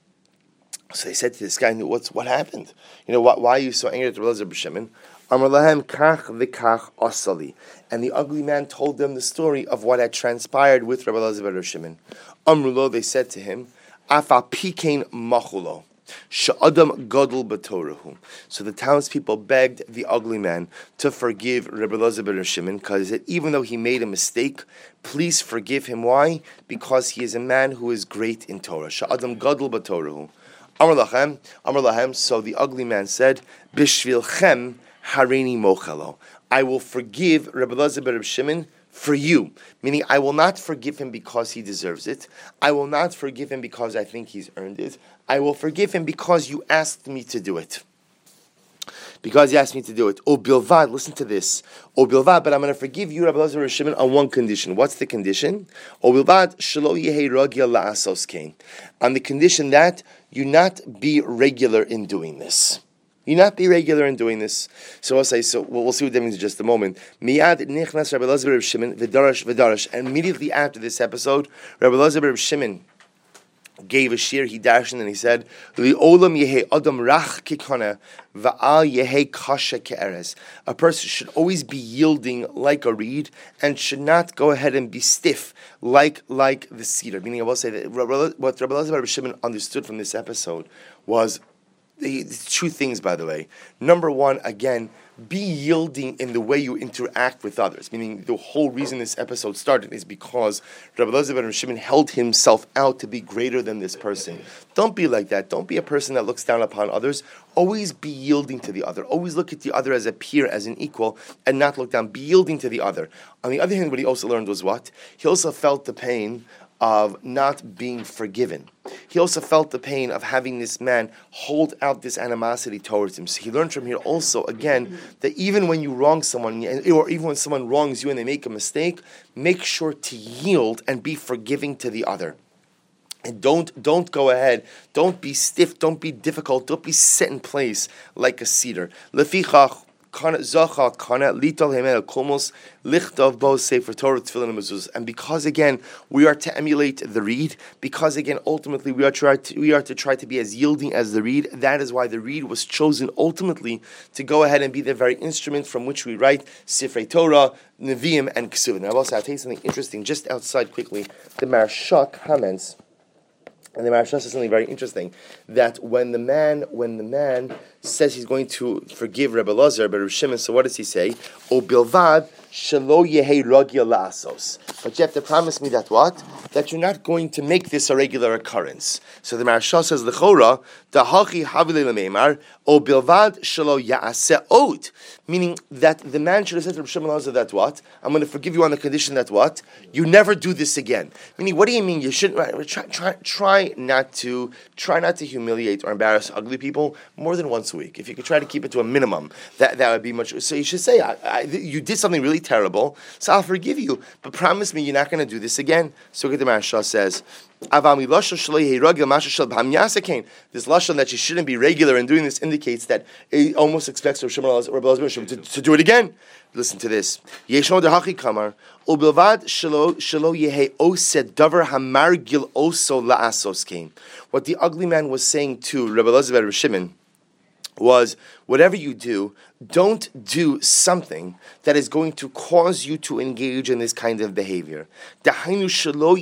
So they said to this guy, "What's what happened? You know, why, why are you so angry at Rabbi Elazar ben Shimon?" Amar lahem kach v'kach asali. And the ugly man told them the story of what had transpired with Rabbi Elazar ben Shimon. Amru lo, they said to him, Afa pikein machulo, she'adam gadol b'torahu. So the townspeople begged the ugly man to forgive Rabbi Elazar ben Shimon, because even though he made a mistake, please forgive him. Why? Because he is a man who is great in Torah. She'adam gadol b'torahu. Amar lachem, Amar lahem. So the ugly man said, Bishvilchem harini mochelo. I will forgive Rabbi Elazar ben Shimon for you, meaning I will not forgive him because he deserves it. I will not forgive him because I think he's earned it. I will forgive him because you asked me to do it. Because you asked me to do it. O bilvad, listen to this. O bilvad, but I'm going to forgive you, Rabbi Elazar ben Shimon, on one condition. What's the condition? O bilvad, shelo yehei ragil la'asos kein. On the condition that you not be regular in doing this. You not be regular in doing this. So I'll say, so we'll, we'll see what that means in just a moment. Miyad nichnas Rabbi Elazar ben Shimon v'darash v'darash. And immediately after this episode, Rabbi Elazar ben Shimon gave a shir, he dashed and he said, Li'olam yehei adam rach kikana va'al yehei kasha ke'eres. A person should always be yielding like a reed and should not go ahead and be stiff like like the cedar. Meaning, I will say that what Rabbi Elazar ben Shimon understood from this episode was the two things, by the way. Number one, again, be yielding in the way you interact with others. Meaning, the whole reason this episode started is because Rabbi Elazar ben Shimon held himself out to be greater than this person. Don't be like that. Don't be a person that looks down upon others. Always be yielding to the other. Always look at the other as a peer, as an equal, and not look down. Be yielding to the other. On the other hand, what he also learned was what? He also felt the pain of not being forgiven. He also felt the pain of having this man hold out this animosity towards him. So he learned from here also, again, that even when you wrong someone, or even when someone wrongs you and they make a mistake, make sure to yield and be forgiving to the other. And don't don't go ahead. Don't be stiff. Don't be difficult. Don't be set in place like a cedar. Lefichach kana zacha kana lital hemel kolmos lichtov bo sefer Torah tefillin and mezuzah. And because again we are to emulate the reed, because again ultimately we are try to, we are to try to be as yielding as the reed. That is why the reed was chosen ultimately to go ahead and be the very instrument from which we write Sifrei Torah, Nevi'im, and Kesuvim. Now, I'll also I'll tell you something interesting just outside quickly. The Maharsha comments, and the Maharsha says something very interesting, that when the man, when the man says he's going to forgive Rebbe Lazar, but Reb Shimon, so what does he say? O bilvad shelo yehei ragil la'asos. But you have to promise me that what? That you're not going to make this a regular occurrence. So the Maharsha says, L'chora, dahachi havile l'meimar, o bilvad shelo ya'aseh od. Meaning that the man should have said to Reb Shimon Lazar that what? I'm going to forgive you on the condition that what? You never do this again. Meaning, what do you mean? You shouldn't, try, try, try not to, try not to humiliate or embarrass ugly people more than once a week. If you could try to keep it to a minimum, that, that would be much. So you should say, I, I, you did something really terrible, so I'll forgive you, but promise me you're not going to do this again. So the Maharsha says, this lashon that you shouldn't be regular in doing this indicates that it almost expects Rav Shimon to, to do it again. Listen to this. What the ugly man was saying to Rebbe Elazar ben Rav Shimon was, whatever you do, don't do something that is going to cause you to engage in this kind of behavior. Also, listen to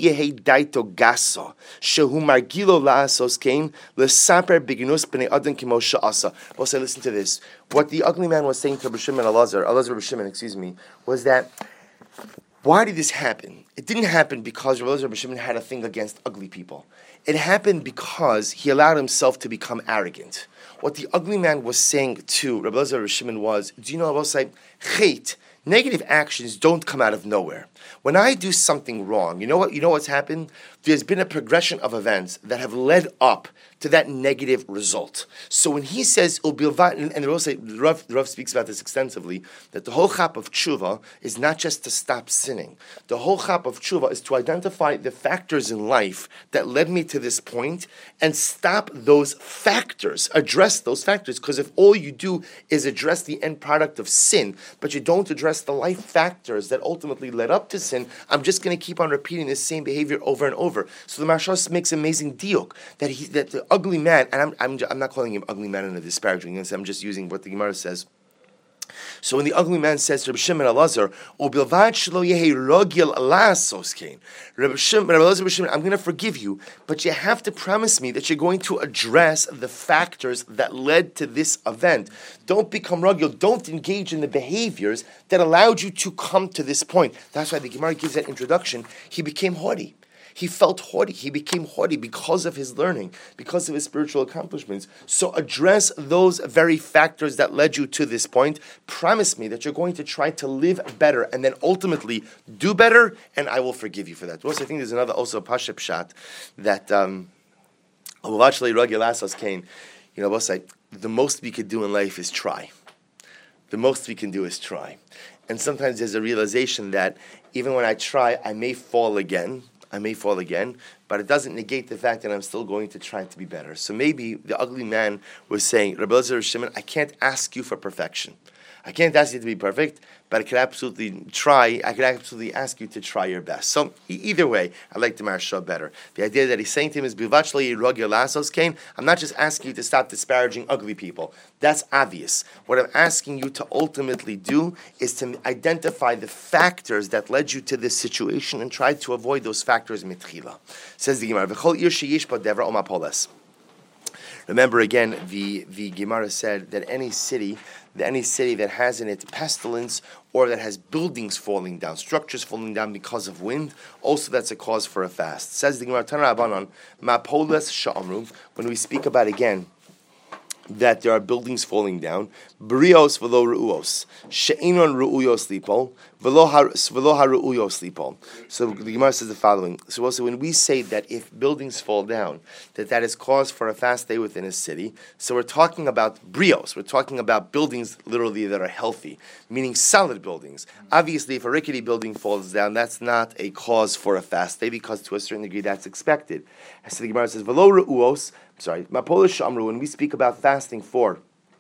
this. What the ugly man was saying to Rabbi Shimon Elazar, Elazar Rabbi Shimon, excuse me, was that, why did this happen? It didn't happen because Rabbi Elazar Rabbi Shimon had a thing against ugly people. It happened because he allowed himself to become arrogant. What the ugly man was saying to Rabbi Elazar Rabbi Shimon was, do you know about say, chait, negative actions don't come out of nowhere. When I do something wrong, you know what? You know what's happened? There's been a progression of events that have led up to that negative result. So when he says, and the Rav, say, the Rav, the Rav speaks about this extensively, that the whole chap of tshuva is not just to stop sinning. The whole chap of tshuva is to identify the factors in life that led me to this point and stop those factors, address those factors, because if all you do is address the end product of sin, but you don't address the life factors that ultimately led up to sin, I'm just going to keep on repeating the same behavior over and over. So the Maharsha makes amazing diuk that he that the ugly man, and I'm I'm, I'm not calling him ugly man in a disparaging sense, I'm just using what the Gemara says. So when the ugly man says to Rabbi Shimon Elazar, "O bilvad shelo yehi rogil la'asos kain," Rabbi Shimon, Rabbi Elazar, Rabbi Shimon, I'm going to forgive you, but you have to promise me that you're going to address the factors that led to this event. Don't become rogil. Don't engage in the behaviors that allowed you to come to this point. That's why the Gemara gives that introduction. He became haughty. He felt haughty. He became haughty because of his learning, because of his spiritual accomplishments. So address those very factors that led you to this point. Promise me that you're going to try to live better and then ultimately do better, and I will forgive you for that. Also, I think there's another also Pasha Pshat that um, you know, the most we could do in life is try. The most we can do is try. And sometimes there's a realization that even when I try, I may fall again. I may fall again, but it doesn't negate the fact that I'm still going to try to be better. So maybe the ugly man was saying, Rabbi Elazar Shimon, I can't ask you for perfection. I can't ask you to be perfect, but I could absolutely try, I could absolutely ask you to try your best. So either way, I like the Maharsha better. The idea that he's saying to him is, I'm not just asking you to stop disparaging ugly people. That's obvious. What I'm asking you to ultimately do is to identify the factors that led you to this situation and try to avoid those factors mitchila. Says the Gemara, remember again, the, the Gemara said that any city, that any city that has in it pestilence or that has buildings falling down, structures falling down because of wind, also that's a cause for a fast. Says the Gemara, Tana Rabbanan, Ma'poles sha'amru, when we speak about again that there are buildings falling down, brios v'lo ru'os, she'inon ru'uyos lipo, v'lo haru'uyos lipo. So the Gemara says the following. So also when we say that if buildings fall down, that that is cause for a fast day within a city, so we're talking about brios, we're talking about buildings literally that are healthy, meaning solid buildings. Obviously, if a rickety building falls down, that's not a cause for a fast day because to a certain degree that's expected. So the Gemara says, v'lo ru'uyos, sorry, Mapolish Amru, when we speak about fasting for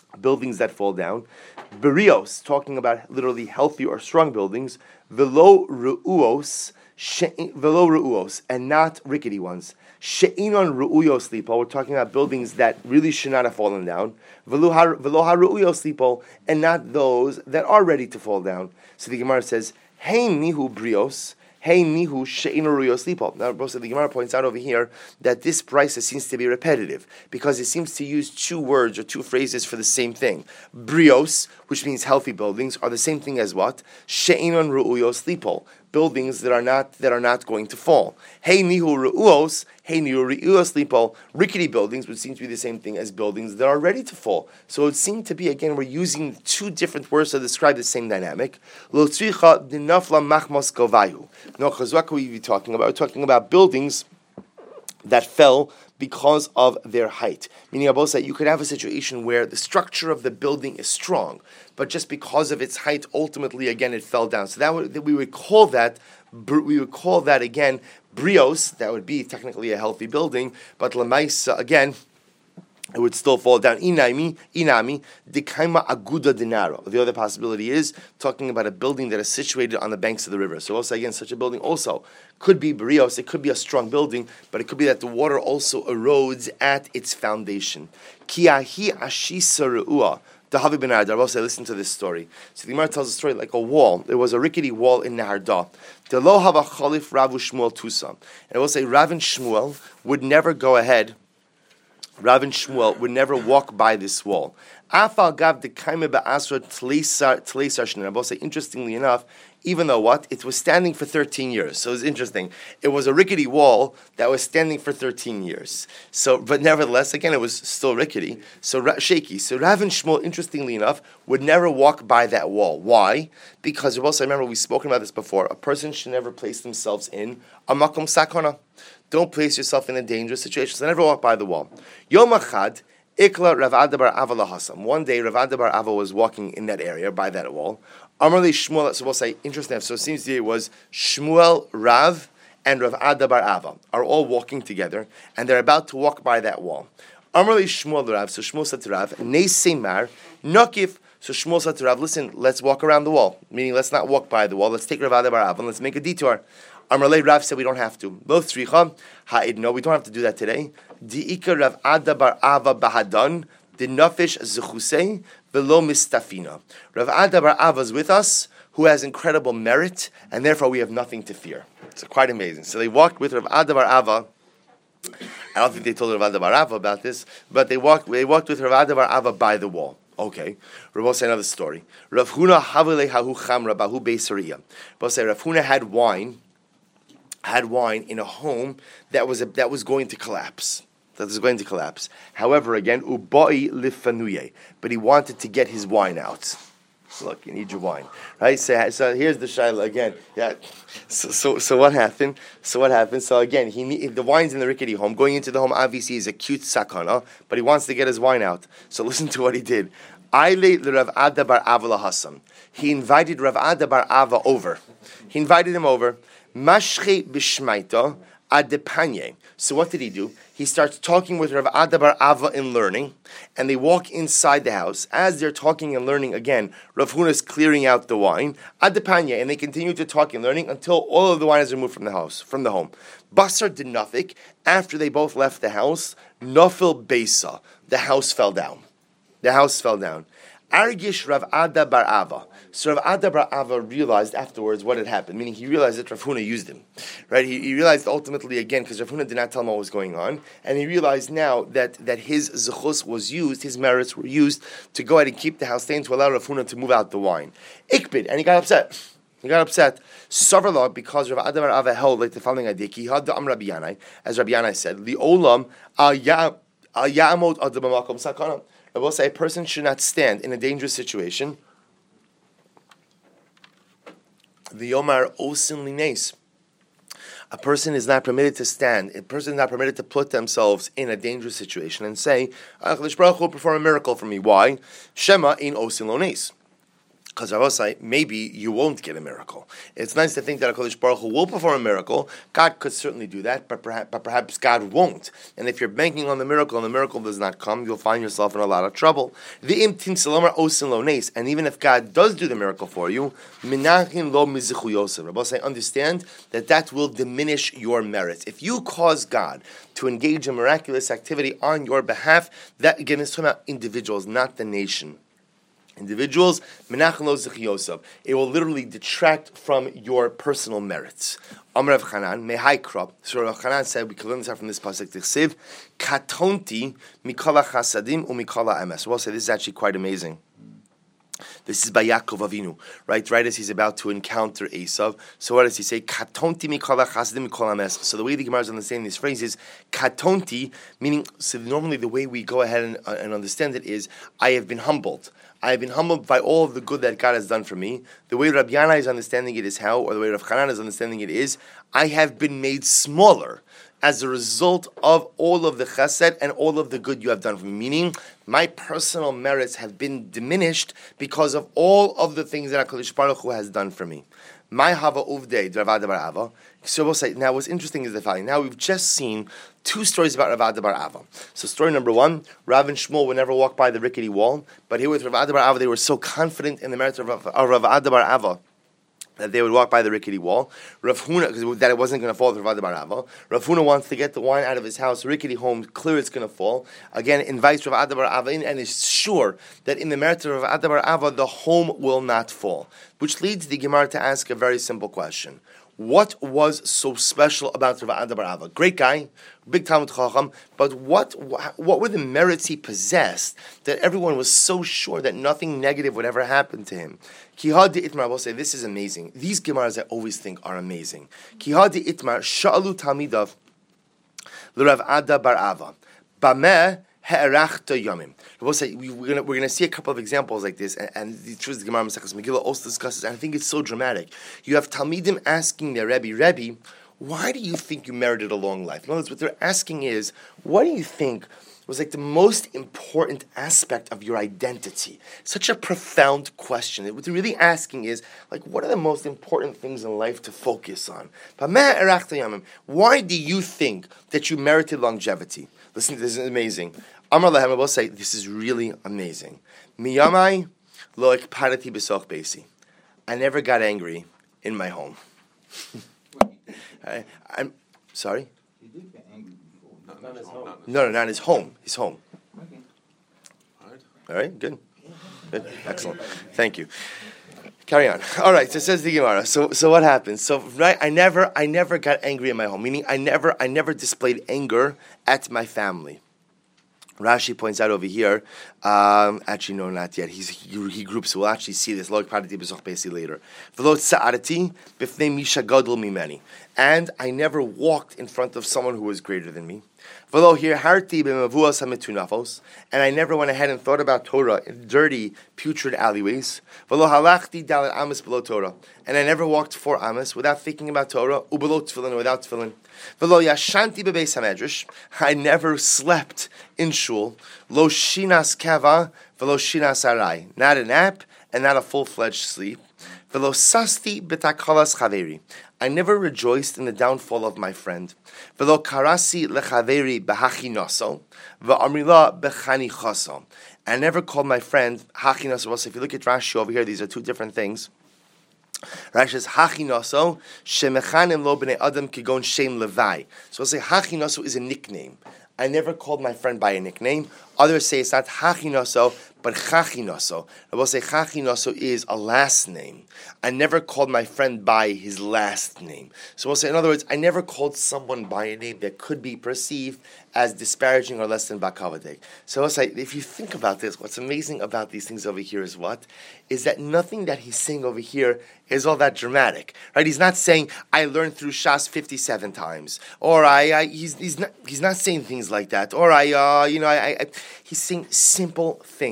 buildings that fall down. Berios, talking about literally healthy or strong buildings. Velo ru'uos, velo ru'uos, and not rickety ones. She'inon ru'uyos lipo, we're talking about buildings that really should not have fallen down. Velo ha-ru'uyos lipo, and not those that are ready to fall down. So the Gemara says, Hey nihu brios, Hey nihu she'ino ru'uyos lipo. Now, the Gemara points out over here that this brisa seems to be repetitive because it seems to use two words or two phrases for the same thing. Brios, which means healthy buildings, are the same thing as what? She'inon ru'uyos lipo, buildings that are not that are not going to fall. Hey nihu ru'uos, hey nihu ru'uyos lipo, rickety buildings would seem to be the same thing as buildings that are ready to fall. So it seemed to be, again, we're using two different words to describe the same dynamic. Lo tzricha dinafla machmos govayu. No, because what could we be talking about? We're talking about buildings that fell because of their height. Meaning, Abosa, you could have a situation where the structure of the building is strong, but just because of its height, ultimately, again, it fell down. So that would, we would call that, we would call that again brios. That would be technically a healthy building, but lamaisa, again, it would still fall down. Inami, inami, dekaima aguda dinaro. The other possibility is talking about a building that is situated on the banks of the river. So also, again, such a building also could be brios. It could be a strong building, but it could be that the water also erodes at its foundation. Kiahi ashisa re'ua. Dahavi ben Ardar. Listen to this story. So the Gemara tells a story like a wall. There was a rickety wall in Naharda. The lo hava chalif Rav Shmuel Tusa. And I will say Rav and Shmuel would never go ahead. Rav and Shmuel would never walk by this wall. Afal gav de kaime ba'asra tleisar tleisar shnin. I will say, interestingly enough, even though what? It was standing for thirteen years. So it's interesting. It was a rickety wall that was standing for thirteen years. So, but nevertheless, again, it was still rickety. So shaky. So Rav and Shmuel, interestingly enough, would never walk by that wall. Why? Because also, I remember we've spoken about this before. A person should never place themselves in a makom sakona. Don't place yourself in a dangerous situation. So never walk by the wall. Yom Achad, Ikla Rav Ada bar Ava lahasam. One day, Rav Ada bar Ava was walking in that area, by that wall. Amarli Shmuel, so we'll say, interesting, so it seems to be it was Shmuel, Rav, and Rav Ada bar Ava are all walking together, and they're about to walk by that wall. Amarli Shmuel Rav, so Shmuel said to Rav, Nei Seimar, Nokif, so Shmuel said to Rav, listen, let's walk around the wall, meaning let's not walk by the wall, let's take Rav Ada bar Ava and let's make a detour. Amarle Rav said we don't have to. Both tzricha ha'id. No, we don't have to do that today. Di'ika Rav Ada bar Ava bahadan the nafish zechusei velo mistafina. Rav Ada bar Ava is with us, who has incredible merit, and therefore we have nothing to fear. It's quite amazing. So they walked with Rav Ada bar Ava. I don't think they told Rav Ada bar Ava about this, but they walked. They walked with Rav Ada bar Ava by the wall. Okay, Rav say another story. Rav Huna havile hahu chamra bahu beisariya. Rav say Rav Huna had wine. had wine in a home that was a, that was going to collapse. That was going to collapse. However, again, ubai lifanuye, but he wanted to get his wine out. Look, you need your wine, right? So, so here's the shayla again. Yeah. So, so, so what happened? So what happened? So again, he need, the wine's in the rickety home. Going into the home obviously is a cute sakana, but he wants to get his wine out. So listen to what he did. Aile Rav Ada bar Ava lahasam. He invited Rav Ada bar Ava over. He invited him over. Mashche b'shmaita adepanye. So what did he do? He starts talking with Rav Ada bar Ava in learning, and they walk inside the house. As they're talking and learning again, Rav Huna is clearing out the wine. Adepanye, and they continue to talk and learning until all of the wine is removed from the house, from the home. Basar did nothing. After they both left the house, Nofil Beisa, the house fell down. The house fell down. Argish Rav Ada bar Ava. So Rav Ada bar Ava realized afterwards what had happened, meaning he realized that Rav Huna used him. Right? He, he realized ultimately again, because Rav Huna did not tell him what was going on, and he realized now that, that his zechus was used, his merits were used to go ahead and keep the house staying, to allow Rav Huna to move out the wine. Ikbid, and he got upset. He got upset. Savarlog, because Rav Ada bar Ava held like the following idea, Ki had the Am Rabbi Yanai, as Rabbi Yanai said, Li olam al ya'amod adam b'makom sakana. I will say a person should not stand in a dangerous situation. The Yomar Osin Lines. A person is not permitted to stand. A person is not permitted to put themselves in a dangerous situation and say, HaKadosh Baruch Hu will perform a miracle for me. Why? Shema in Osin Lones. Because Rabosai, maybe you won't get a miracle. It's nice to think that HaKadosh Baruch Hu will perform a miracle. God could certainly do that, but perhaps, but perhaps God won't. And if you're banking on the miracle and the miracle does not come, you'll find yourself in a lot of trouble. And even if God does do the miracle for you, Rabosai, understand that that will diminish your merits. If you cause God to engage in miraculous activity on your behalf, that again is talking about individuals, not the nation. Individuals, it will literally detract from your personal merits. Amar Rav Chanan, mehaikra. So Rav Chanan said, we can learn this out from this pasuk. Tichsiv, katonti mikala chasadim umikala emes. We'll say this is actually quite amazing. This is by Yaakov Avinu, right? Right as he's about to encounter Esav. So what does he say? Katonti mikala chasadim mikala emes. So the way the Gemara is understanding this phrase is katonti, meaning, so normally the way we go ahead and, uh, and understand it is, I have been humbled. I have been humbled by all of the good that God has done for me. The way Rabbi Yana is understanding it is how, or the way Rav Chanan is understanding it is, I have been made smaller as a result of all of the chesed and all of the good you have done for me. Meaning, my personal merits have been diminished because of all of the things that HaKadosh Baruch Hu has done for me. My hava uvdei Rav Ada bar Ava. So we'll say, now what's interesting is the following. Now we've just seen two stories about Rav Ada bar Ava. So story number one, Rav and Shmuel would never walk by the rickety wall, but here with Rav Ada bar Ava, they were so confident in the merits of Rav, of Rav Ada bar Ava that they would walk by the rickety wall. Rav Huna, because that it wasn't going to fall to Rav Ada bar Ava. Rav Huna wants to get the wine out of his house, rickety home, clear it's going to fall. Again, invites Rav Ada bar Ava in and is sure that in the merits of Rav Ada bar Ava, the home will not fall. Which leads the Gemara to ask a very simple question. What was so special about Rav Ada bar Ava? Great guy, big Talmud Chacham, but what what were the merits he possessed that everyone was so sure that nothing negative would ever happen to him? Kihadi Itmar, I will say, this is amazing. These Gemaras I always think are amazing. Kihadi Itmar, Sha'alu Talmidav, L'Rav Ada bar Ava, Bameh He'erachta Yomim. We're going we're to see a couple of examples like this, and, and the truth is the Gemara Maseches Megillah also discusses, and I think it's so dramatic. You have Talmidim asking their Rebbe, Rebbe, why do you think you merited a long life? In other words, what they're asking is, what do you think was like the most important aspect of your identity? Such a profound question. What they're really asking is, like, what are the most important things in life to focus on? Why do you think that you merited longevity? Listen, this is amazing. Amar Lahem, I will say, this is really amazing. Miyamai lo ekparati b'soch beisi. I never got angry in my home. I, I'm sorry? He did get angry before. Not, not his home. No, no, not his home. His home. Okay. All right. All right, good. Good. Excellent. Thank you. Carry on. All right, so says the Gemara. So so what happens? So right, I never I never got angry in my home, meaning I never I never displayed anger at my family. Rashi points out over here, um, actually no, not yet. He's, he, he groups. We'll actually see this. Later. And I never walked in front of someone who was greater than me. And I never went ahead and thought about Torah in dirty, putrid alleyways. And I never walked four amas without thinking about Torah, without tefillin. I never slept in shul. Lo shinas kava, velo shinas arai. Not a nap and not a full-fledged sleep. Velo sasti betakalas chaveri. I never rejoiced in the downfall of my friend. Velo karasi lechaveri behachinoso, ve'amrila bechanichoso. I never called my friend hachinoso. If you look at Rashi over here, these are two different things. Rashi says hachinoso shemechanim lo bnei adam kigon shem levai. So we'll say hachinoso is a nickname. I never called my friend by a nickname. Others say it's not hachinoso, but chachinoso. I will say chachinoso is a last name. I never called my friend by his last name. So we'll say, in other words, I never called someone by a name that could be perceived as disparaging or less than bakavadek. So we'll say, if you think about this, what's amazing about these things over here is what? Is that nothing that he's saying over here is all that dramatic, right? He's not saying, I learned through Shas fifty-seven times, or I, I he's, he's not, he's not saying things like that, or I, uh, you know, I, I, he's saying simple things.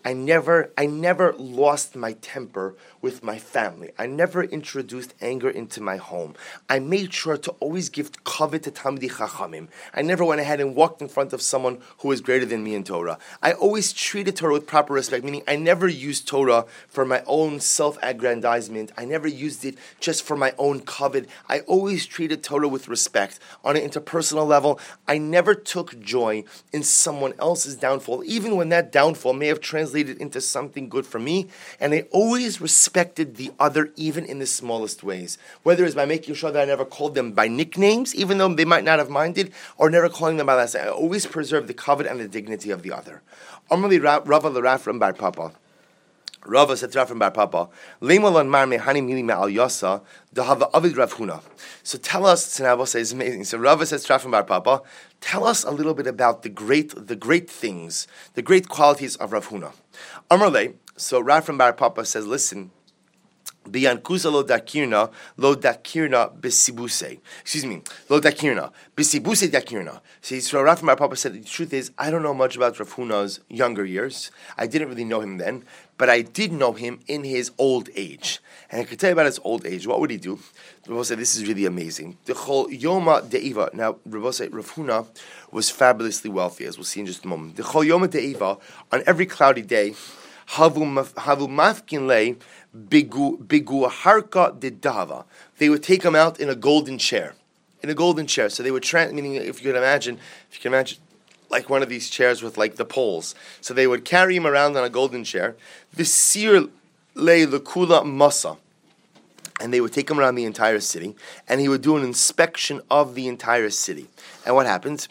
I never, I never lost my temper with my family. I never introduced anger into my home. I made sure to always give kavod to Talmidei Chachamim. I never went ahead and walked in front of someone who was greater than me in Torah. I always treated Torah with proper respect, meaning I never used Torah for my own self-aggrandizement. I never used it just for my own kavod. I always treated Torah with respect. On an interpersonal level, I never took joy in someone else's downfall, even when that downfall may have translated into something good for me. And I always respected the other, even in the smallest ways. Whether it's by making sure that I never called them by nicknames, even though they might not have minded, or never calling them by last name. I always preserved the kavod and the dignity of the other. Amrli Rava l'Rafram bar Papa. Rava said to Rav from Bar Papa, "Leimalon mar mehani mili me'al yasa dahava avid Rav Huna." So tell us, Tzanavo says amazing. So Rava says to Rav from Bar Papa, tell us a little bit about the great, the great things, the great qualities of Rav Huna. Amrle. So Rav from Bar Papa says, listen. Biyankusa lo dakirna, lo dakirna besibuse. Excuse me, lo dakirna, besibuse dakirna. So Rav from Bar Papa said, the truth is, I don't know much about Rav Huna's younger years. I didn't really know him then, but I did know him in his old age. And I could tell you about his old age. What would he do? Rabbi said, this is really amazing. The chol yoma deiva. Now, Rabbi said, Rav Huna was fabulously wealthy, as we'll see in just a moment. The chol yoma deiva, on every cloudy day, havu mafkin lei, Bigu bigu harka de dava. They would take him out in a golden chair, in a golden chair. So they would trans. Meaning, if you can imagine, if you can imagine, like one of these chairs with like the poles. So they would carry him around on a golden chair. Visir le lekula masa, and they would take him around the entire city, and he would do an inspection of the entire city. And what happened?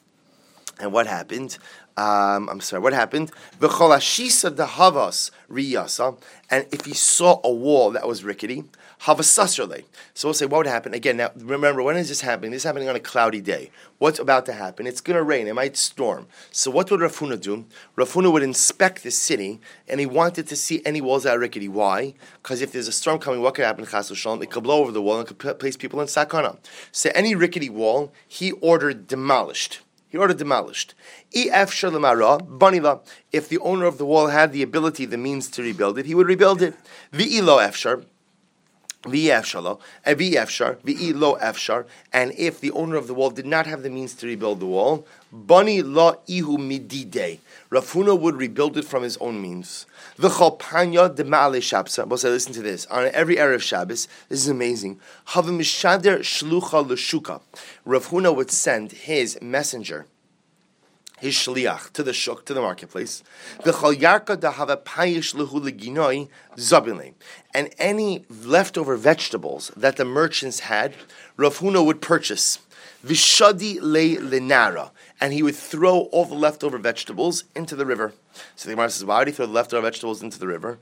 And what happened? Um, I'm sorry, what happened? V'cholashisa dehavas riyasa, and if he saw a wall that was rickety, havasasrle. So we'll say, what would happen? Again, now remember, when is this happening? This is happening on a cloudy day. What's about to happen? It's going to rain. It might storm. So what would Rav Huna do? Rav Huna would inspect the city, and he wanted to see any walls that are rickety. Why? Because if there's a storm coming, what could happen? Chas v'shalom, it could blow over the wall and could place people in sakana. So any rickety wall, he ordered demolished. He ordered demolished. If the owner of the wall had the ability, the means to rebuild it, he would rebuild it. V'ilo efshar, v'efshalo, v'efshar, v'ilo efshar. And if the owner of the wall did not have the means to rebuild the wall, bani la ihu midide. Rav Huna would rebuild it from his own means. V'chol de ma'ale shabsa. But listen to this. On every Erev Shabbos, this is amazing. Havamishader shlucha l'shuka. Rav Huna would send his messenger, his shliach, to the shuk, to the marketplace. V'chol yarka dahava payish lehu leginoi zabile. And any leftover vegetables that the merchants had, Rav Huna would purchase. Vishadi le lenara. And he would throw all the leftover vegetables into the river. So the Gemara says, why would he throw the leftover vegetables into the river?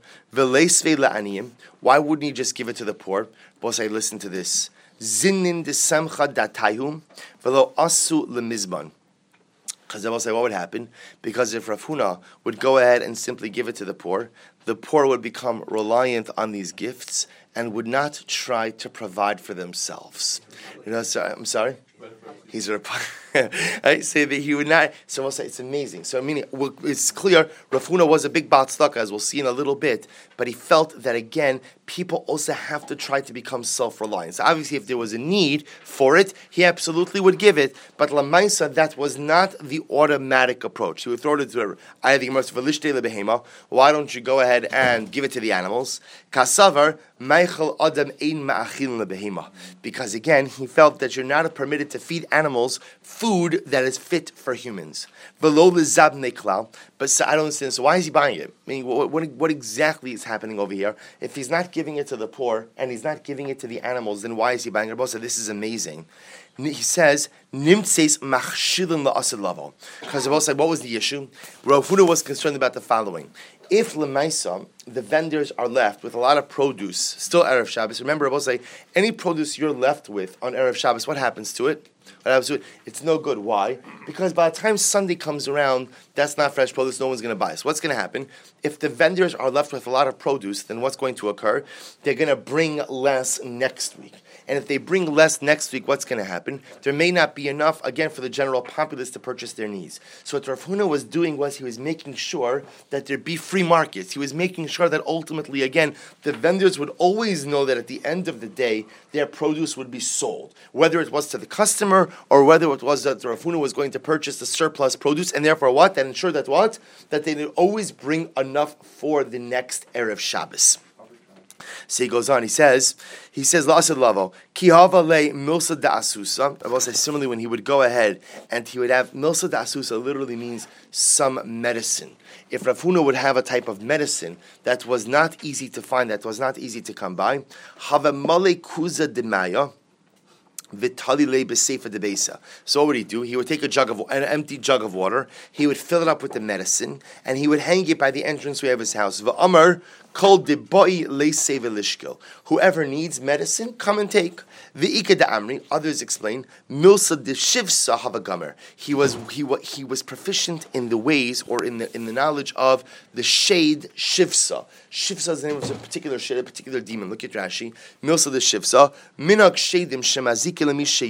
Why wouldn't he just give it to the poor? Boss, I listen to this. Zinin de samcha datayhum velo asu lemizban. Because I will say, what would happen? Because if Rav Huna would go ahead and simply give it to the poor, the poor would become reliant on these gifts and would not try to provide for themselves. You know, sorry, I'm sorry? He's a I say that he would not. So we'll say it's amazing. So I mean, it's clear Rav Huna was a big batzlaka, as we'll see in a little bit. But he felt that again, people also have to try to become self-reliant. So obviously, if there was a need for it, he absolutely would give it. But lamaisa, that was not the automatic approach. He would throw it to the river. I think most velishte lebehema. Why don't you go ahead and give it to the animals? Kasavar meichel adam ein ma'achil lebehema. Because again, he felt that you're not permitted to feed animals food that is fit for humans. V'lo lezab neklal. But so I don't understand. So why is he buying it? I mean, what, what, what exactly is happening over here? If he's not giving it to the poor and he's not giving it to the animals, then why is he buying it? Rabbi said, this is amazing. He says, Nimtses machshilin la'asad lavo. Because Rabbi said, what was the issue? Rav Huna was concerned about the following. If Lemaisa, the vendors are left with a lot of produce, still Erev Shabbos, remember, I will say, any produce you're left with on Erev Shabbos, what happens to it? What happens to it? It's no good. Why? Because by the time Sunday comes around, that's not fresh produce, no one's going to buy it. So what's going to happen? If the vendors are left with a lot of produce, then what's going to occur? They're going to bring less next week. And if they bring less next week, what's going to happen? There may not be enough, again, for the general populace to purchase their needs. So what Rav Huna was doing was he was making sure that there be free free markets. He was making sure that ultimately, again, the vendors would always know that at the end of the day, their produce would be sold, whether it was to the customer or whether it was that Rav Huna was going to purchase the surplus produce, and therefore what? That ensured that what? That they would always bring enough for the next Erev Shabbos. So he goes on, he says, he says, La'asad Lavo, Ki hava le milsa da'asusa. I will say similarly when he would go ahead and he would have, milsa da'asusa literally means some medicine. If Rav Huna would have a type of medicine that was not easy to find, that was not easy to come by, hava male kuza demaya, so what would he do? He would take a jug of an empty jug of water. He would fill it up with the medicine, and he would hang it by the entranceway of his house. V'amar kol deboi leisei v'lishkel. Whoever needs medicine, come and take. V'ika da'amri. Others explain milsa deshivsa havagamer. He was he was he was proficient in the ways or in the in the knowledge of the shade shivsa. Shivsa is the name of a particular shade, a particular demon. Look at Rashi. Milsa deshivsa minak shadim shemazik. So we'll say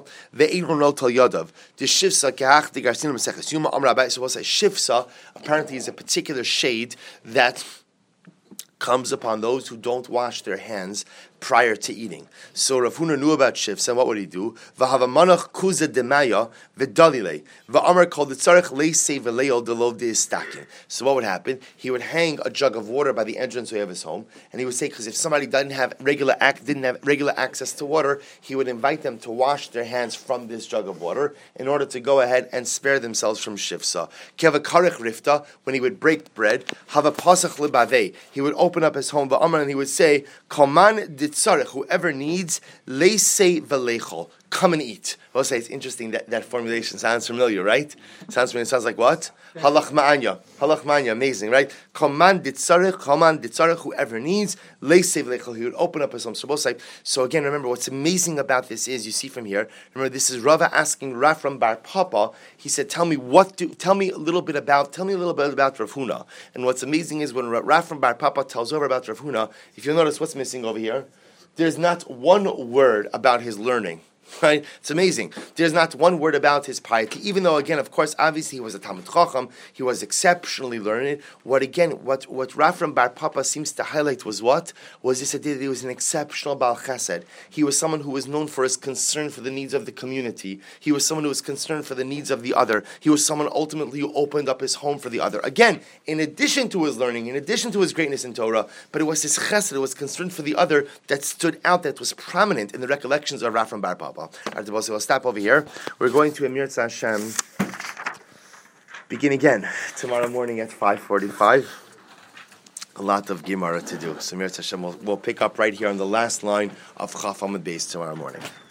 shifsa apparently is a particular shade that comes upon those who don't wash their hands prior to eating. So Rav Huna knew about shifts, and what would he do? V'havamanach kuza demaya v'dalile v'amar kol ditzarech leisei v'leil delov de'istakin. So what would happen? He would hang a jug of water by the entranceway of his home, and he would say, because if somebody didn't have regular ac- didn't have regular access to water, he would invite them to wash their hands from this jug of water in order to go ahead and spare themselves from shifsa. Kevakarech rifta, when he would break bread, have a pasach libavei, he would open up his home v'amar and he would say, Koman ditzarech, whoever needs, leisei v'leichol, come and eat. I'll say it's interesting that that formulation sounds familiar, right? Sounds familiar. It sounds like what? Halach ma'anya. Halach ma'anya. Amazing, right? Koman ditzarech, koman ditzarech, whoever needs, leisei v'leichol. He would open up his home. So both sides. So again, remember what's amazing about this is you see from here. Remember, this is Rava asking Rafram Bar Papa. He said, "Tell me what do. Tell me a little bit about. Tell me a little bit about Rav Huna." And what's amazing is when Rafram Bar Papa tells over about Rav Huna, if you'll notice what's missing over here, there's not one word about his learning. Right? It's amazing. There's not one word about his piety, even though, again, of course, obviously he was a Talmid Chacham, he was exceptionally learned. What, again, what, what Rafram Bar Papa seems to highlight was what? Was this idea that he was an exceptional Baal Chesed. He was someone who was known for his concern for the needs of the community. He was someone who was concerned for the needs of the other. He was someone ultimately who opened up his home for the other. Again, in addition to his learning, in addition to his greatness in Torah, but it was his Chesed, it was concern for the other that stood out, that was prominent in the recollections of Rafram Bar Papa. All right, we'll stop over here. We're going to Emir Hashem begin again tomorrow morning at five forty-five. A lot of Gemara to do. So Emir Hashem will we'll pick up right here on the last line of Chaf Amud Beis tomorrow morning.